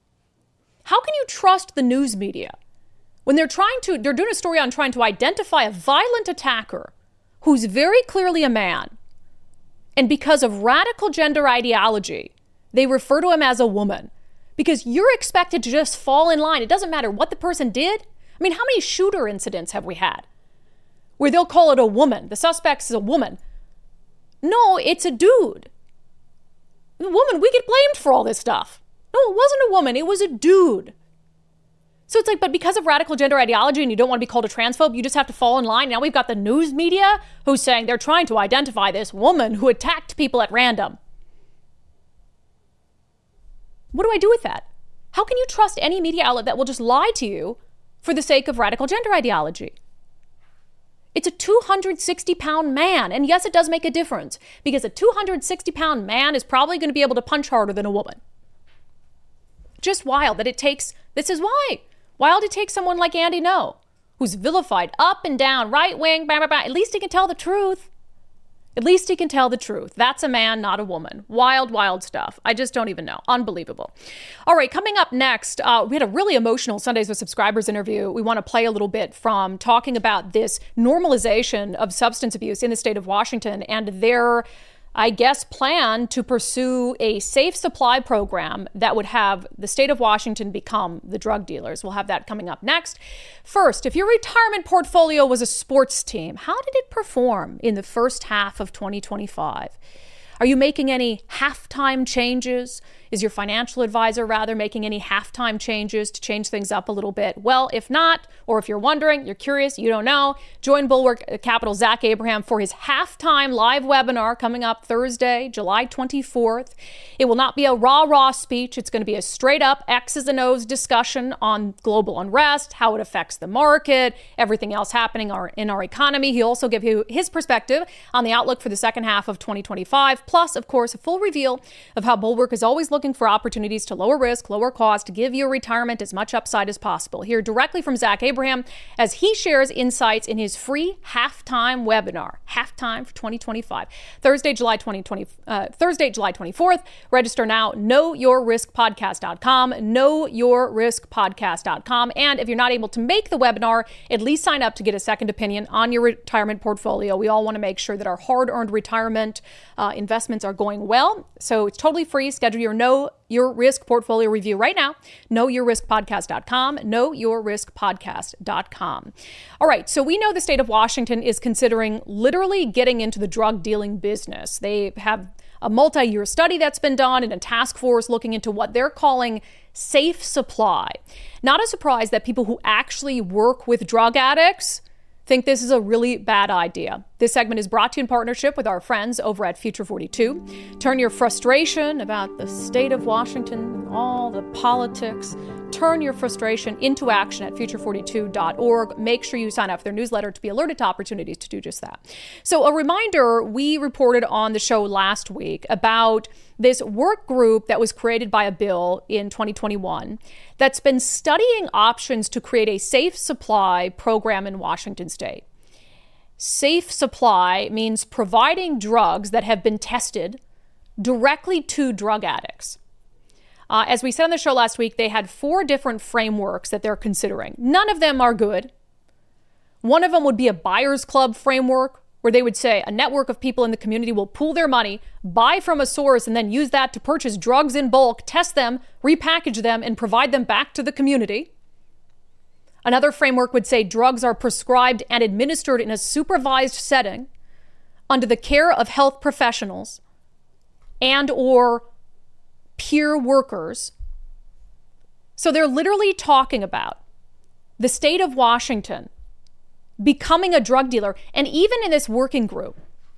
how can you trust the news media when they're doing a story on trying to identify a violent attacker who's very clearly a man, and because of radical gender ideology, they refer to him as a woman, because you're expected to just fall in line. It doesn't matter what the person did. I mean, how many shooter incidents have we had where they'll call it a woman? The suspect is a woman. No, it's a dude. The woman, we get blamed for all this stuff. No, it wasn't a woman. It was a dude. So it's like, but because of radical gender ideology and you don't want to be called a transphobe, you just have to fall in line. Now we've got the news media who's saying they're trying to identify this woman who attacked people at random. What do I do with that? How can you trust any media outlet that will just lie to you for the sake of radical gender ideology? It's a 260-pound man. And yes, it does make a difference because a 260-pound man is probably going to be able to punch harder than a woman. Just wild that it takes, this is why. Wild it takes someone like Andy Ngo, who's vilified up and down, right wing, blah, blah, blah. At least he can tell the truth. At least he can tell the truth. That's a man, not a woman. Wild, wild stuff. I just don't even know. Unbelievable. All right, coming up next, we had a really emotional Sundays with Subscribers interview. We want to play a little bit from talking about this normalization of substance abuse in the state of Washington and their, I guess, plan to pursue a safe supply program that would have the state of Washington become the drug dealers. We'll have that coming up next. First, if your retirement portfolio was a sports team, how did it perform in the first half of 2025? Are you making any halftime changes? Is your financial advisor rather making any halftime changes to change things up a little bit? Well, if not, or if you're wondering, you're curious, you don't know, join Bulwark Capital Zach Abraham for his halftime live webinar coming up Thursday, July 24th. It will not be a rah-rah speech. It's going to be a straight-up X's and O's discussion on global unrest, how it affects the market, everything else happening in our economy. He'll also give you his perspective on the outlook for the second half of 2025, plus, of course, a full reveal of how Bulwark is always looking for opportunities to lower risk, lower cost, to give your retirement as much upside as possible. Hear directly from Zach Abraham as he shares insights in his free halftime webinar, Halftime for 2025, Thursday, July 24th. Register now, knowyourriskpodcast.com, knowyourriskpodcast.com. And if you're not able to make the webinar, at least sign up to get a second opinion on your retirement portfolio. We all want to make sure that our hard-earned retirement investments are going well. So it's totally free. Schedule your Know Your Risk portfolio review right now. knowyourriskpodcast.com, knowyourriskpodcast.com. All right, so we know the state of Washington is considering literally getting into the drug dealing business. They have a multi-year study that's been done and a task force looking into what they're calling safe supply. Not a surprise that people who actually work with drug addicts think this is a really bad idea. This segment is brought to you in partnership with our friends over at Future 42. Turn your frustration about the state of Washington, all the politics, turn your frustration into action at future42.org. Make sure you sign up for their newsletter to be alerted to opportunities to do just that. So a reminder, we reported on the show last week about this work group that was created by a bill in 2021 that's been studying options to create a safe supply program in Washington state. Safe supply means providing drugs that have been tested directly to drug addicts. As we said on the show last week, they had 4 different frameworks that they're considering. None of them are good. One of them would be a buyer's club framework, where they would say a network of people in the community will pool their money, buy from a source, and then use that to purchase drugs in bulk, test them, repackage them, and provide them back to the community. Another framework would say drugs are prescribed and administered in a supervised setting under the care of health professionals and or peer workers. So they're literally talking about the state of Washington becoming a drug dealer. And even in this working group,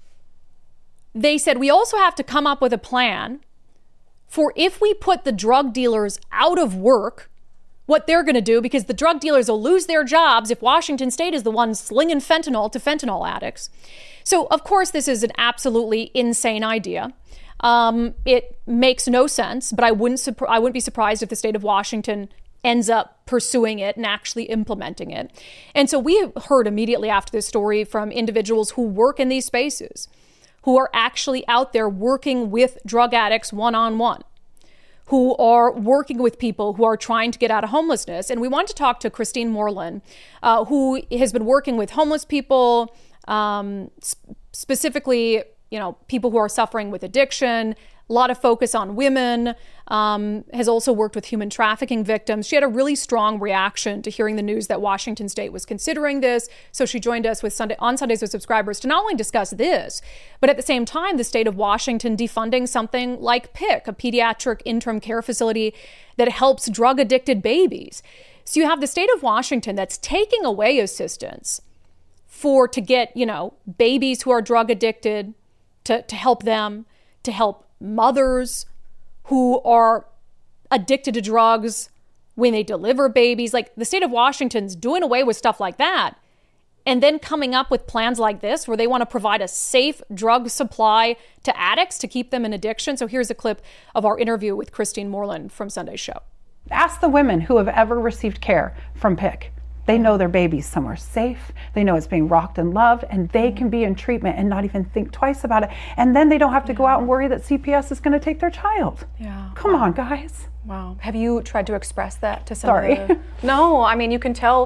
they said we also have to come up with a plan for if we put the drug dealers out of work, what they're going to do, because the drug dealers will lose their jobs if Washington state is the one slinging fentanyl to fentanyl addicts. So, of course, this is an absolutely insane idea. It makes no sense, but I wouldn't be surprised if the state of Washington ends up pursuing it and actually implementing it. And so we heard immediately after this story from individuals who work in these spaces, who are actually out there working with drug addicts one-on-one, who are working with people who are trying to get out of homelessness. And we want to talk to Christine Moreland, who has been working with homeless people, specifically, people who are suffering with addiction, A lot of focus on women, has also worked with human trafficking victims. She had a really strong reaction to hearing the news that Washington State was considering this. So she joined us on Sundays with Subscribers to not only discuss this, but at the same time, the state of Washington defunding something like PICC, a pediatric interim care facility that helps drug-addicted babies. So you have the state of Washington that's taking away assistance to get, babies who are drug addicted, to help them, to help mothers who are addicted to drugs when they deliver babies. Like, the state of Washington's doing away with stuff like that, and then coming up with plans like this where they want to provide a safe drug supply to addicts to keep them in addiction. So here's a clip of our interview with Christine Moreland from Sunday's show. Ask the women who have ever received care from PICC. They know their baby's somewhere safe. They know it's being rocked and loved, and they can be in treatment and not even think twice about it. And then they don't have to go out and worry that CPS is going to take their child. Yeah. Come on, guys. Wow. Have you tried to express that to Sorry. No, I mean, you can tell,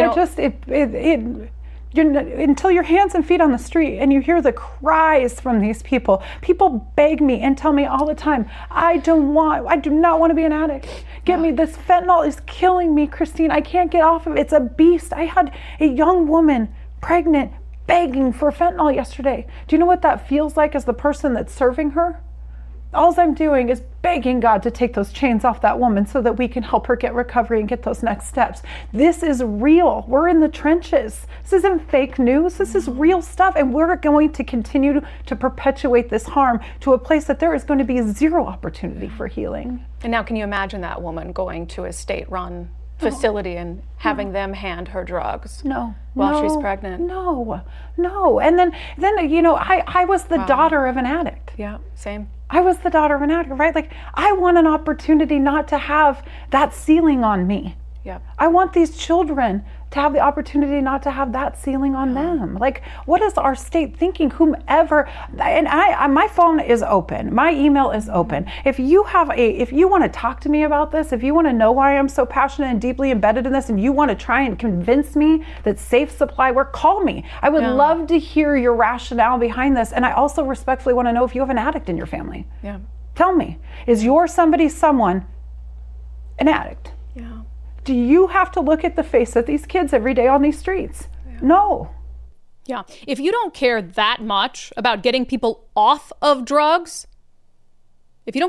until your hands and feet on the street and you hear the cries from these people. People beg me and tell me all the time, I do not want to be an addict. Get me, this fentanyl is killing me, Christine. I can't get off of it. It's a beast. I had a young woman, pregnant, begging for fentanyl yesterday. Do you know what that feels like as the person that's serving her? All I'm doing is begging God to take those chains off that woman so that we can help her get recovery and get those next steps. This is real. We're in the trenches. This isn't fake news. This is real stuff. And we're going to continue to perpetuate this harm to a place that there is going to be zero opportunity for healing. And now, can you imagine that woman going to a state-run facility and having them hand her drugs while she's pregnant? No. And then I was the daughter of an addict. Yeah, same. I was the daughter of an addict, right? Like, I want an opportunity not to have that ceiling on me. Yeah. I want these children to have the opportunity not to have that ceiling on them. Like, what is our state thinking? Whomever, and my phone is open. My email is open. If you want to talk to me about this, if you want to know why I'm so passionate and deeply embedded in this, and you want to try and convince me that safe supply work, call me. I would love to hear your rationale behind this. And I also respectfully want to know if you have an addict in your family. Yeah. Tell me, is your someone an addict? Yeah. Do you have to look at the face of these kids every day on these streets? Yeah. No. Yeah. If you don't care that much about getting people off of drugs, you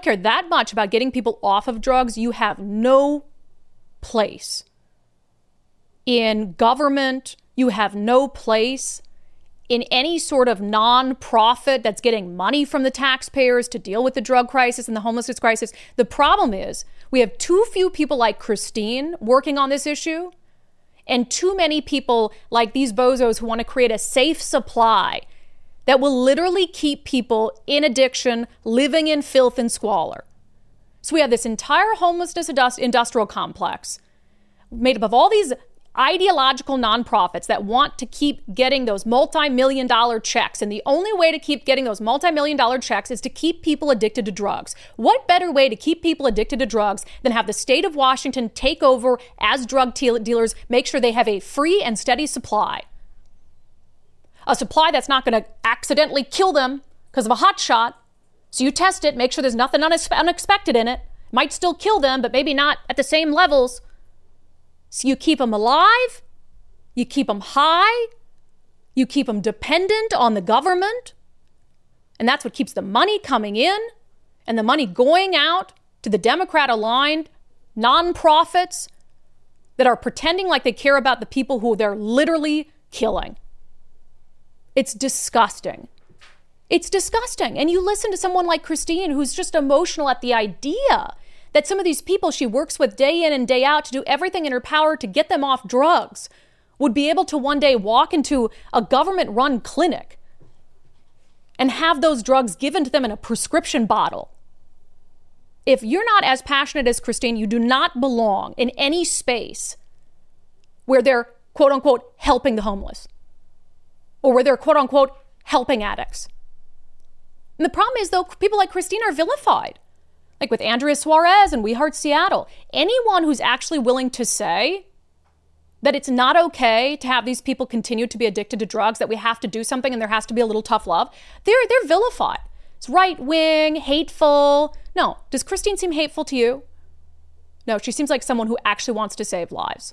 have no place in government. You have no place in any sort of nonprofit that's getting money from the taxpayers to deal with the drug crisis and the homelessness crisis. The problem is we have too few people like Christine working on this issue, and too many people like these bozos who want to create a safe supply that will literally keep people in addiction, living in filth and squalor. So we have this entire homelessness industrial complex made up of all these ideological nonprofits that want to keep getting those multi-million-dollar checks. And the only way to keep getting those multi-million-dollar checks is to keep people addicted to drugs. What better way to keep people addicted to drugs than have the state of Washington take over as drug dealers, make sure they have a free and steady supply? A supply that's not going to accidentally kill them because of a hot shot. So you test it, make sure there's nothing unexpected in it. Might still kill them, but maybe not at the same levels. So you keep them alive, you keep them high, you keep them dependent on the government, and that's what keeps the money coming in and the money going out to the Democrat-aligned nonprofits that are pretending like they care about the people who they're literally killing. It's disgusting. It's disgusting. And you listen to someone like Christine, who's just emotional at the idea that some of these people she works with day in and day out to do everything in her power to get them off drugs would be able to one day walk into a government-run clinic and have those drugs given to them in a prescription bottle. If you're not as passionate as Christine, you do not belong in any space where they're, quote-unquote, helping the homeless or where they're, quote-unquote, helping addicts. And the problem is, though, people like Christine are vilified. Like with Andrea Suarez and We Heart Seattle. Anyone who's actually willing to say that it's not okay to have these people continue to be addicted to drugs, that we have to do something and there has to be a little tough love, they're vilified. It's right-wing, hateful. No. Does Christine seem hateful to you? No, she seems like someone who actually wants to save lives.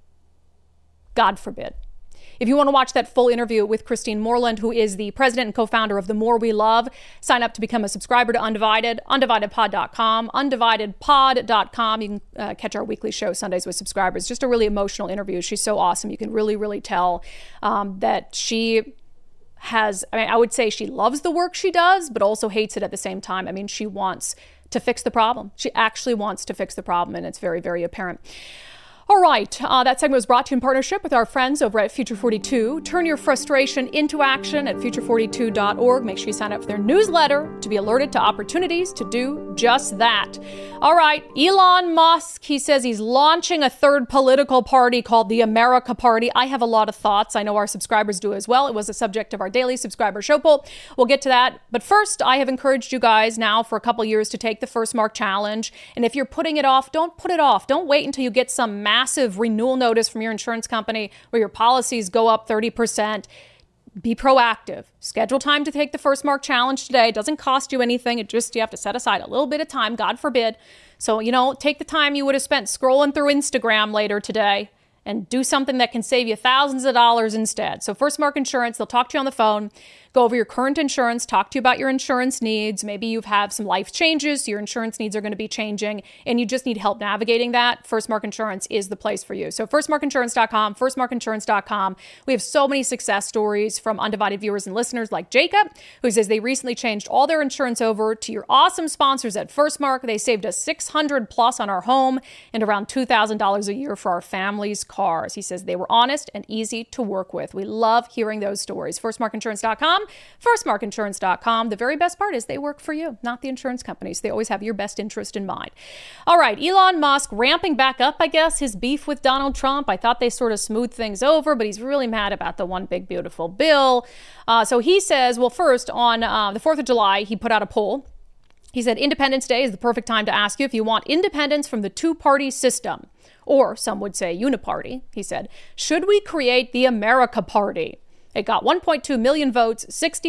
God forbid. If you want to watch that full interview with Christine Moreland, who is the president and co-founder of The More We Love, sign up to become a subscriber to Undivided, undividedpod.com, undividedpod.com. You can catch our weekly show, Sundays with Subscribers. Just a really emotional interview. She's so awesome. You can really, really tell that she has, I would say she loves the work she does, but also hates it at the same time. She wants to fix the problem. She actually wants to fix the problem, and it's very, very apparent. All right, that segment was brought to you in partnership with our friends over at Future 42. Turn your frustration into action at future42.org. Make sure you sign up for their newsletter to be alerted to opportunities to do just that. All right, Elon Musk, he says he's launching a third political party called the America Party. I have a lot of thoughts. I know our subscribers do as well. It was the subject of our daily subscriber show poll. We'll get to that. But first, I have encouraged you guys now for a couple years to take the First Mark Challenge. And if you're putting it off, don't put it off. Don't wait until you get some massive renewal notice from your insurance company where your policies go up 30%. Be proactive. Schedule time to take the First Mark Challenge today. It doesn't cost you anything. It just, you have to set aside a little bit of time, God forbid. So, take the time you would have spent scrolling through Instagram later today and do something that can save you thousands of dollars instead. So First Mark Insurance, they'll talk to you on the phone, go over your current insurance, talk to you about your insurance needs. Maybe you've had some life changes, so your insurance needs are going to be changing, and you just need help navigating that. First Mark Insurance is the place for you. So firstmarkinsurance.com, firstmarkinsurance.com. We have so many success stories from Undivided viewers and listeners like Jacob, who says they recently changed all their insurance over to your awesome sponsors at First Mark. They saved us $600 plus on our home and around $2,000 a year for our family's cars. He says they were honest and easy to work with. We love hearing those stories. Firstmarkinsurance.com, firstmarkinsurance.com. The very best part is they work for you, not the insurance companies. They always have your best interest in mind. All right, Elon Musk ramping back up, I guess, his beef with Donald Trump. I thought they sort of smoothed things over, but he's really mad about the one big beautiful bill. So he says, well, first on the 4th of July, he put out a poll. He said, Independence Day is the perfect time to ask you if you want independence from the two-party system, or some would say uniparty. He said, should we create the America Party? It got 1.2 million votes.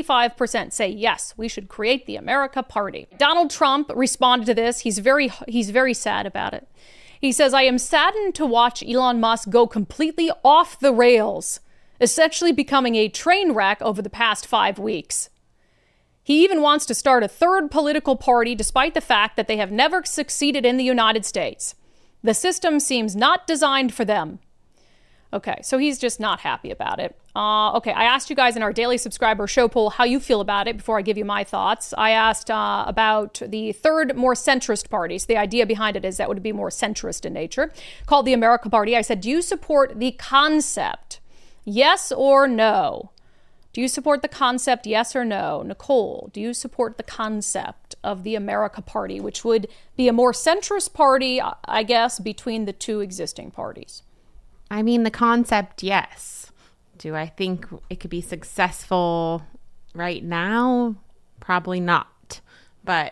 65% say yes, we should create the America Party. Donald Trump responded to this. He's very sad about it. He says, I am saddened to watch Elon Musk go completely off the rails, essentially becoming a train wreck over the past 5 weeks. He even wants to start a third political party, despite the fact that they have never succeeded in the United States. The system seems not designed for them. Okay, so he's just not happy about it. Okay, I asked you guys in our daily subscriber show poll how you feel about it before I give you my thoughts. I asked about the third, more centrist party. So the idea behind it is that would be more centrist in nature, called the America Party. I said, do you support the concept? Yes or no? Do you support the concept, yes or no? Nicole, do you support the concept of the America Party, which would be a more centrist party, I guess, between the two existing parties? I mean, the concept, yes. Do I think it could be successful right now? Probably not. But,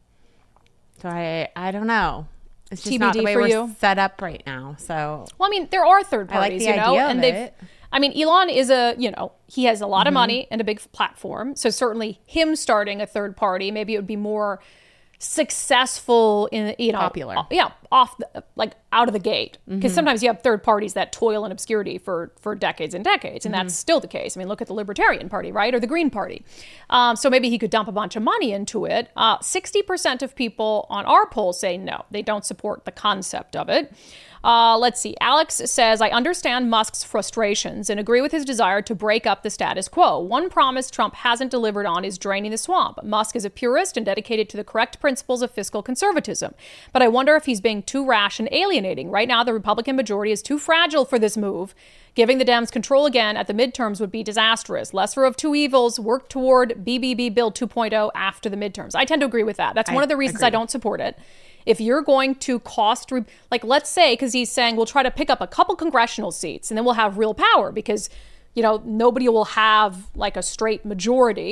so I don't know. It's just TBD not the way we're set up right now. So, well, I mean, there are third parties, I like the idea and of it. I mean, Elon is he has a lot of money and a big platform. So certainly him starting a third party, maybe it would be more successful in, popular. Out of the gate. Because sometimes you have third parties that toil in obscurity for decades and decades. And that's still the case. I mean, look at the Libertarian Party, right? Or the Green Party. So maybe he could dump a bunch of money into it. 60% of people on our poll say no, they don't support the concept of it. Let's see. Alex says, I understand Musk's frustrations and agree with his desire to break up the status quo. One promise Trump hasn't delivered on is draining the swamp. Musk is a purist and dedicated to the correct principles of fiscal conservatism. But I wonder if he's being too rash and alienating. Right now, the Republican majority is too fragile for this move. Giving the Dems control again at the midterms would be disastrous. Lesser of two evils. Work toward BBB Bill 2.0 after the midterms. I tend to agree with that. That's one of the reasons I don't support it. If you're going to cost, let's say, because he's saying we'll try to pick up a couple congressional seats and then we'll have real power because, nobody will have like a straight majority.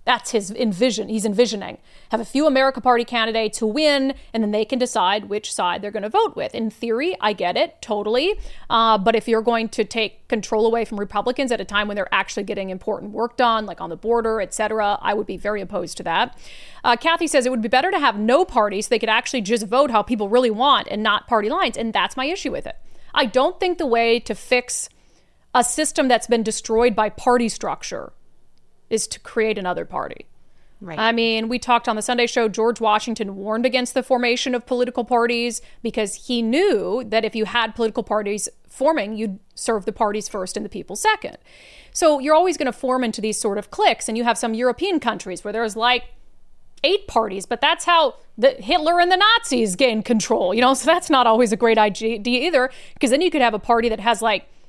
That's his envision. He's envisioning. Have a few America Party candidates who win, and then they can decide which side they're going to vote with. In theory, I get it, totally. But if you're going to take control away from Republicans at a time when they're actually getting important work done, like on the border, et cetera, I would be very opposed to that. Kathy says it would be better to have no party so they could actually just vote how people really want and not party lines. And that's my issue with it. I don't think the way to fix a system that's been destroyed by party structure is to create another party. Right. I mean, we talked on the Sunday show, George Washington warned against the formation of political parties because he knew that if you had political parties forming, you'd serve the parties first and the people second. So you're always going to form into these sort of cliques. And you have some European countries where there's like 8 parties, but that's how Hitler and the Nazis gained control, so that's not always a great idea either, because then you could have a party that has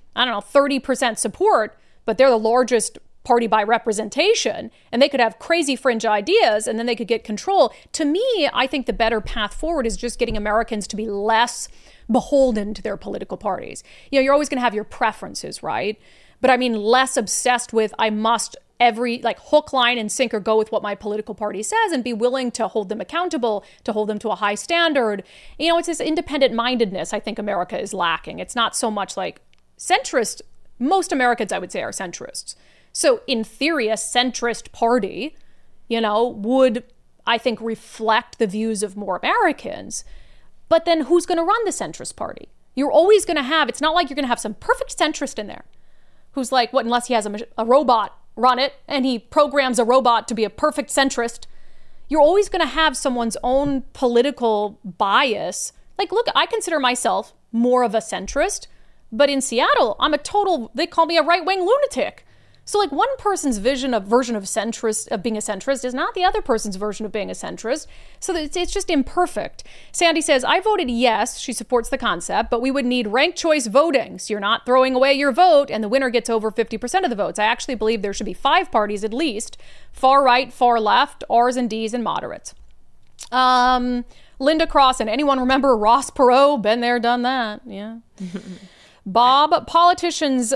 30% support, but they're the largest party by representation, and they could have crazy fringe ideas, and then they could get control. To me, I think the better path forward is just getting Americans to be less beholden to their political parties. You're always going to have your preferences, right? But I mean, less obsessed with, I must hook, line, and sinker go with what my political party says, and be willing to hold them accountable, to hold them to a high standard. It's this independent mindedness I think America is lacking. It's not so much like centrist. Most Americans, I would say, are centrists. So in theory, a centrist party, would, I think, reflect the views of more Americans. But then who's going to run the centrist party? You're always going to have, it's not like you're going to have some perfect centrist in there who's like, what, unless he has a robot run it and he programs a robot to be a perfect centrist. You're always going to have someone's own political bias. Like, look, I consider myself more of a centrist, but in Seattle, they call me a right-wing lunatic. So like one person's version of being a centrist is not the other person's version of being a centrist. So it's just imperfect. Sandy says, I voted yes. She supports the concept, but we would need ranked choice voting. So you're not throwing away your vote and the winner gets over 50% of the votes. I actually believe there should be 5 parties at least: far right, far left, R's and D's, and moderates. Linda Cross, and anyone remember Ross Perot? Been there, done that. Yeah. Bob, politicians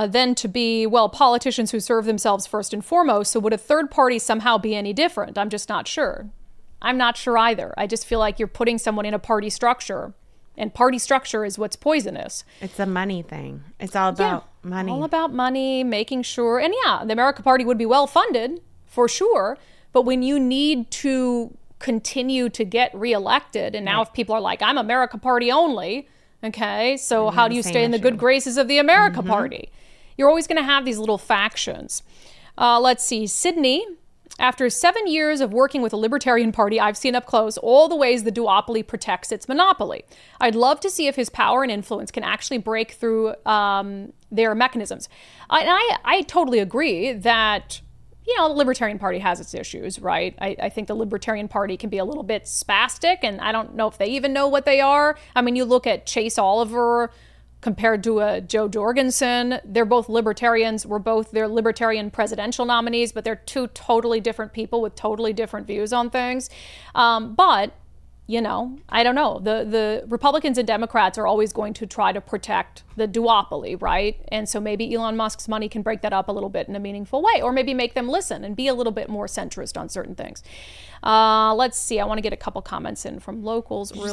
politicians who serve themselves first and foremost. So would a third party somehow be any different? I'm just not sure. I'm not sure either. I just feel like you're putting someone in a party structure, and party structure is what's poisonous. It's a money thing. It's all about money. All about money, making sure. And the America Party would be well funded for sure. But when you need to continue to get reelected, and now if people are like, I'm America Party only, okay, so how do you stay in the good graces of the America Party? You're always going to have these little factions. Let's see. Sydney, after 7 years of working with the Libertarian Party, I've seen up close all the ways the duopoly protects its monopoly. I'd love to see if his power and influence can actually break through their mechanisms. I totally agree that the Libertarian Party has its issues, right? I think the Libertarian Party can be a little bit spastic, and I don't know if they even know what they are. I mean, you look at Chase Oliver compared to Joe Jorgensen. They're both libertarians. They're libertarian presidential nominees, but they're 2 totally different people with totally different views on things. But I don't know. The Republicans and Democrats are always going to try to protect the duopoly, right? And so maybe Elon Musk's money can break that up a little bit in a meaningful way, or maybe make them listen and be a little bit more centrist on certain things. Let's see. I want to get a couple comments in from locals. Ron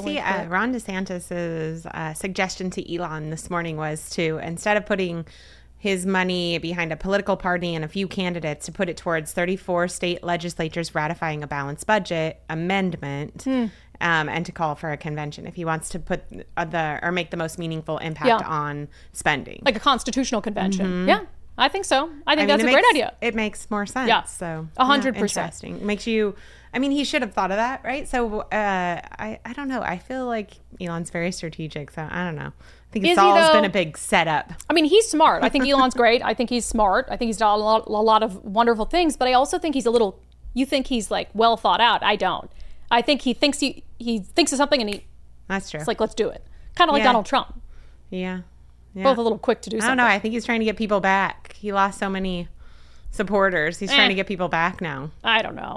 DeSantis's suggestion to Elon this morning was to, instead of putting his money behind a political party and a few candidates, to put it towards 34 state legislatures ratifying a balanced budget amendment, and to call for a convention if he wants to put make the most most impact on spending, like a constitutional convention. Yeah, I think so. I think that's a great idea. It makes more sense. Yeah, so 100%. Interesting. It makes you. I mean, he should have thought of that, right? So I don't know. I feel like Elon's very strategic. So I don't know. I think it's always been a big setup. I mean, he's smart. I think Elon's great. I think he's smart. I think he's done a lot of wonderful things. But I also think he's you think he's like well thought out. I don't. I think he thinks of something and That's true. It's like, let's do it. Kind of like Donald Trump. Yeah. Both a little quick to do something. I don't know. I think he's trying to get people back. He lost so many supporters. He's trying to get people back now. I don't know.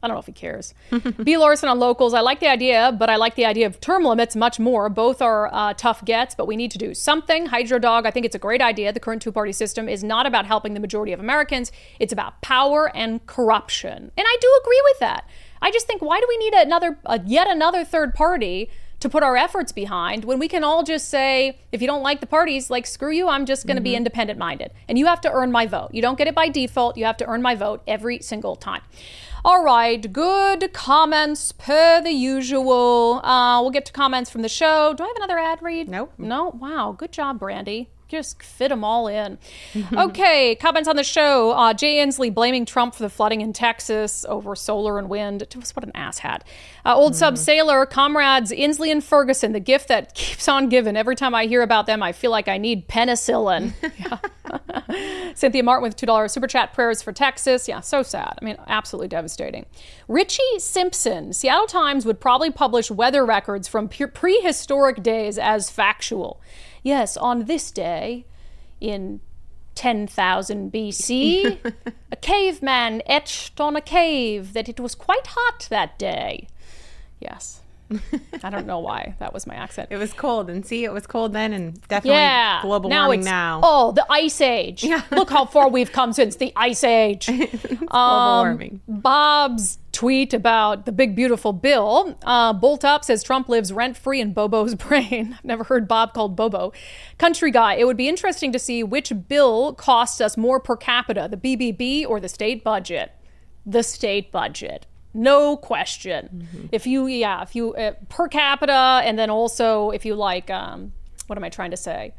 I don't know if he cares. B. Larson on locals. I like the idea, but I like the idea of term limits much more. Both are tough gets, but we need to do something. Hydro Dog, I think it's a great idea. The current two-party system is not about helping the majority of Americans. It's about power and corruption. And I do agree with that. I just think, why do we need yet another third party to put our efforts behind when we can all just say, if you don't like the parties, like, screw you, I'm just going to be independent minded. And you have to earn my vote. You don't get it by default. You have to earn my vote every single time. All right, good comments per the usual. We'll get to comments from the show. Do I have another ad read? Nope. No? Wow, good job, Brandy. Just fit them all in. Okay, comments on the show. Jay Inslee blaming Trump for the flooding in Texas over solar and wind. What an asshat. Old Sub Sailor, comrades Inslee and Ferguson, the gift that keeps on giving. Every time I hear about them, I feel like I need penicillin. Cynthia Martin with $2 super chat, prayers for Texas. Yeah, so sad. I mean, absolutely devastating. Richie Simpson, Seattle Times would probably publish weather records from prehistoric days as factual. Yes, on this day in 10,000 BC, a caveman etched on a cave that it was quite hot that day. Yes. I don't know why that was my accent. It was cold, and see, it was cold then, and definitely global warming now. Oh, the Ice Age. Yeah. Look how far we've come since the Ice Age. Global warming. Bob's tweet about the big, beautiful bill. Bolt Up says Trump lives rent-free in Bobo's brain. I've never heard Bob called Bobo. Country Guy, it would be interesting to see which bill costs us more per capita, the BBB or the state budget. The state budget. No question. If you per capita, and then also if you like, what am I trying to say?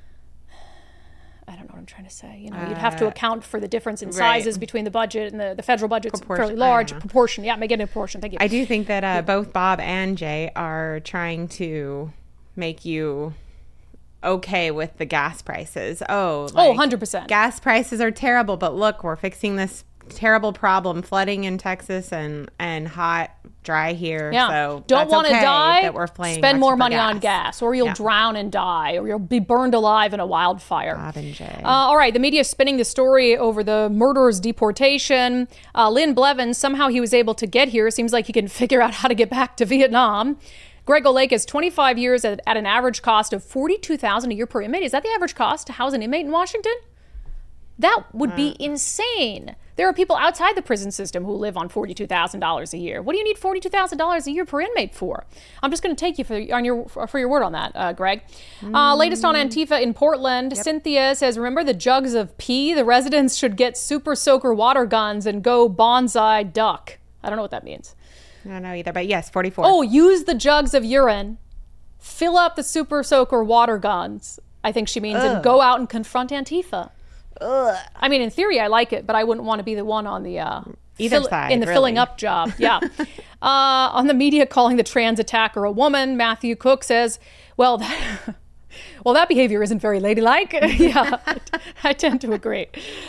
I don't know what I'm trying to say. You know, you'd have to account for the difference in sizes between the budget and the federal budget's fairly large. Proportion. Yeah, make it a proportion. Thank you. I do think that both Bob and Jay are trying to make you okay with the gas prices. 100%. Gas prices are terrible, but look, we're fixing this terrible problem, flooding in Texas and hot, dry here. Yeah. So don't want to die, that we're playing spend more money gas. on gas, or you'll drown and die, or you'll be burned alive in a wildfire. Bob and Jay. All right, the media is spinning the story over the murderer's deportation. Lynn Blevins, somehow he was able to get here. Seems like he can figure out how to get back to Vietnam. Greg Olake is 25 years at an average cost of $42,000 a year per inmate. Is that the average cost to house an inmate in Washington? That would be insane. There are people outside the prison system who live on $42,000 a year. What do you need $42,000 a year per inmate for? I'm just going to take you for your word on that, Greg. Latest on Antifa in Portland. Yep. Cynthia says, remember the jugs of pee? The residents should get super soaker water guns and go bonsai duck. I don't know what that means. I don't know either, but yes, 44. Oh, use the jugs of urine, fill up the super soaker water guns, I think she means, and go out and confront Antifa. Ugh. I mean, in theory, I like it, but I wouldn't want to be the one on the either side in the filling up job. Yeah. On the media calling the trans attacker a woman, Matthew Cook says, well, that behavior isn't very ladylike. Yeah, I tend to agree.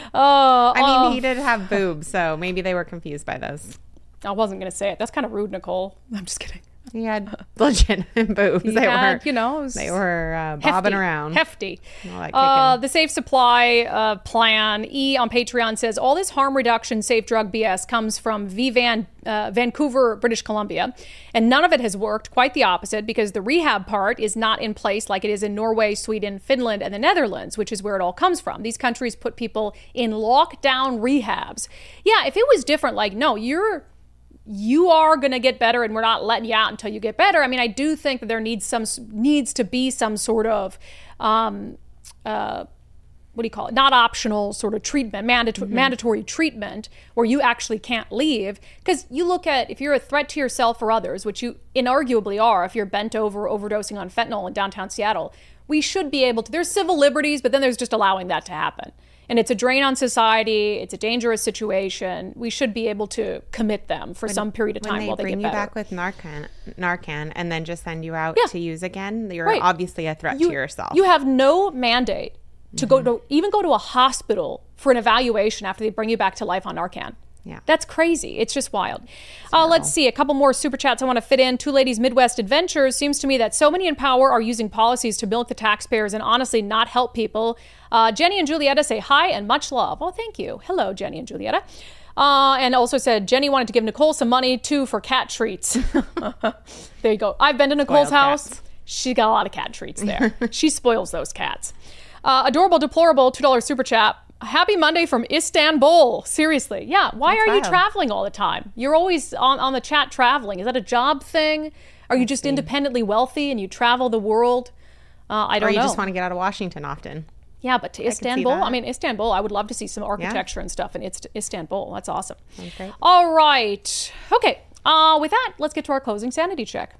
I mean, he did have boobs, so maybe they were confused by those. I wasn't going to say it. That's kind of rude, Nicole. I'm just kidding. He had legitimate boobs. They were bobbing around. Hefty. The Safe Supply plan, E on Patreon says, all this harm reduction safe drug BS comes from Vancouver, British Columbia. And none of it has worked. Quite the opposite, because the rehab part is not in place like it is in Norway, Sweden, Finland, and the Netherlands, which is where it all comes from. These countries put people in lockdown rehabs. Yeah, if it was different, like, no, you are going to get better and we're not letting you out until you get better. I mean, I do think that there needs to be some sort of, what do you call it? Not optional sort of treatment, mandatory treatment where you actually can't leave. Because you look at, if you're a threat to yourself or others, which you inarguably are, if you're bent over overdosing on fentanyl in downtown Seattle, we should be able to, there's civil liberties, but then there's just allowing that to happen. And it's a drain on society. It's a dangerous situation. We should be able to commit them for some period of time while they get better. When they bring you back with Narcan and then just send you out to use again, you're obviously a threat to yourself. You have no mandate to go to a hospital for an evaluation after they bring you back to life on Narcan. Yeah. That's crazy. It's just wild. Let's see. A couple more super chats I want to fit in. Two Ladies Midwest Adventures. Seems to me that so many in power are using policies to milk the taxpayers and honestly not help people. Jenny and Julietta say hi and much love. Oh, thank you. Hello, Jenny and Julietta. And also said Jenny wanted to give Nicole some money too for cat treats. There you go. I've been to Nicole's Spoiled house. cats. She got a lot of cat treats there. She spoils those cats. Adorable Deplorable, $2 super chat. Happy Monday from Istanbul. Seriously. Yeah. Why are you wild. traveling all the time? You're always on the chat traveling. Is that a job thing? Are you just independently wealthy and you travel the world? I don't Or you know. just want to get out of Washington often. Yeah, but to see Istanbul, that. I mean, Istanbul, I would love to see some architecture and stuff in Istanbul. That's awesome. Okay. All right. Okay. With that, let's get to our closing sanity check.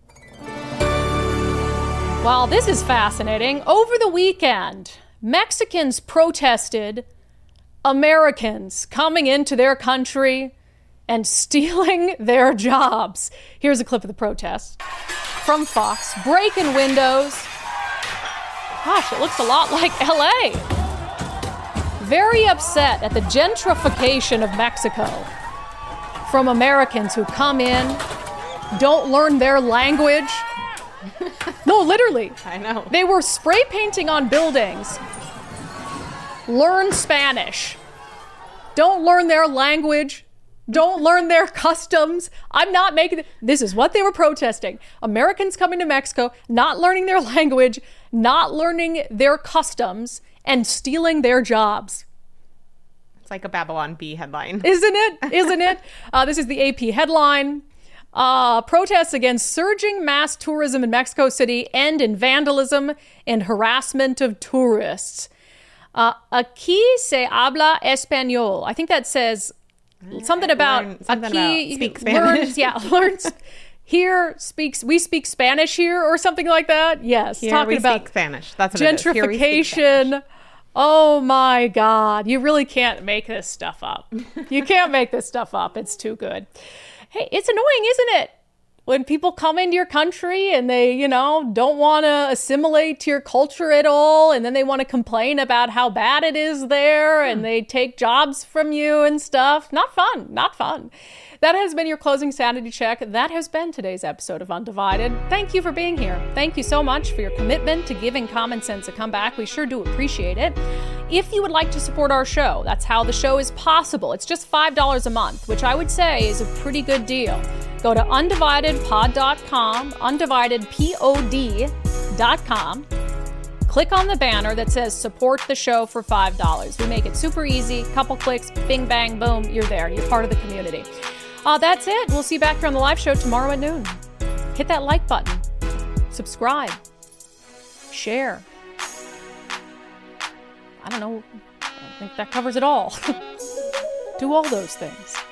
Well, this is fascinating. Over the weekend, Mexicans protested Americans coming into their country and stealing their jobs. Here's a clip of the protest from Fox. Breaking windows. Gosh, it looks a lot like LA. Very upset at the gentrification of Mexico from Americans who come in, don't learn their language. No, literally. I know. They were spray painting on buildings. Learn Spanish. Don't learn their language. Don't learn their customs. I'm not making this is what they were protesting. Americans coming to Mexico, not learning their language, not learning their customs, and stealing their jobs. It's like a Babylon Bee headline. Isn't it? Isn't it? This is the AP headline. Protests against surging mass tourism in Mexico City end in vandalism and harassment of tourists. Aquí se habla español. I think that says something about speak Spanish. We speak Spanish here or something like that. Yes, Here talking we about speak Spanish. That's what it is. Here we speak Spanish. gentrification. Oh my God. You really can't make this stuff up. You can't make this stuff up. It's too good. Hey, it's annoying, isn't it? When people come into your country and they, don't want to assimilate to your culture at all, and then they want to complain about how bad it is there, and they take jobs from you and stuff. Not fun. Not fun. That has been your closing sanity check. That has been today's episode of Undivided. Thank you for being here. Thank you so much for your commitment to giving Common Sense a comeback. We sure do appreciate it. If you would like to support our show, that's how the show is possible. It's just $5 a month, which I would say is a pretty good deal. Go to undividedpod.com, undividedpod.com. Click on the banner that says support the show for $5. We make it super easy. Couple clicks, bing, bang, boom, you're there. You're part of the community. That's it. We'll see you back here on the live show tomorrow at noon. Hit that like button. Subscribe. Share. I don't know. I think that covers it all. Do all those things.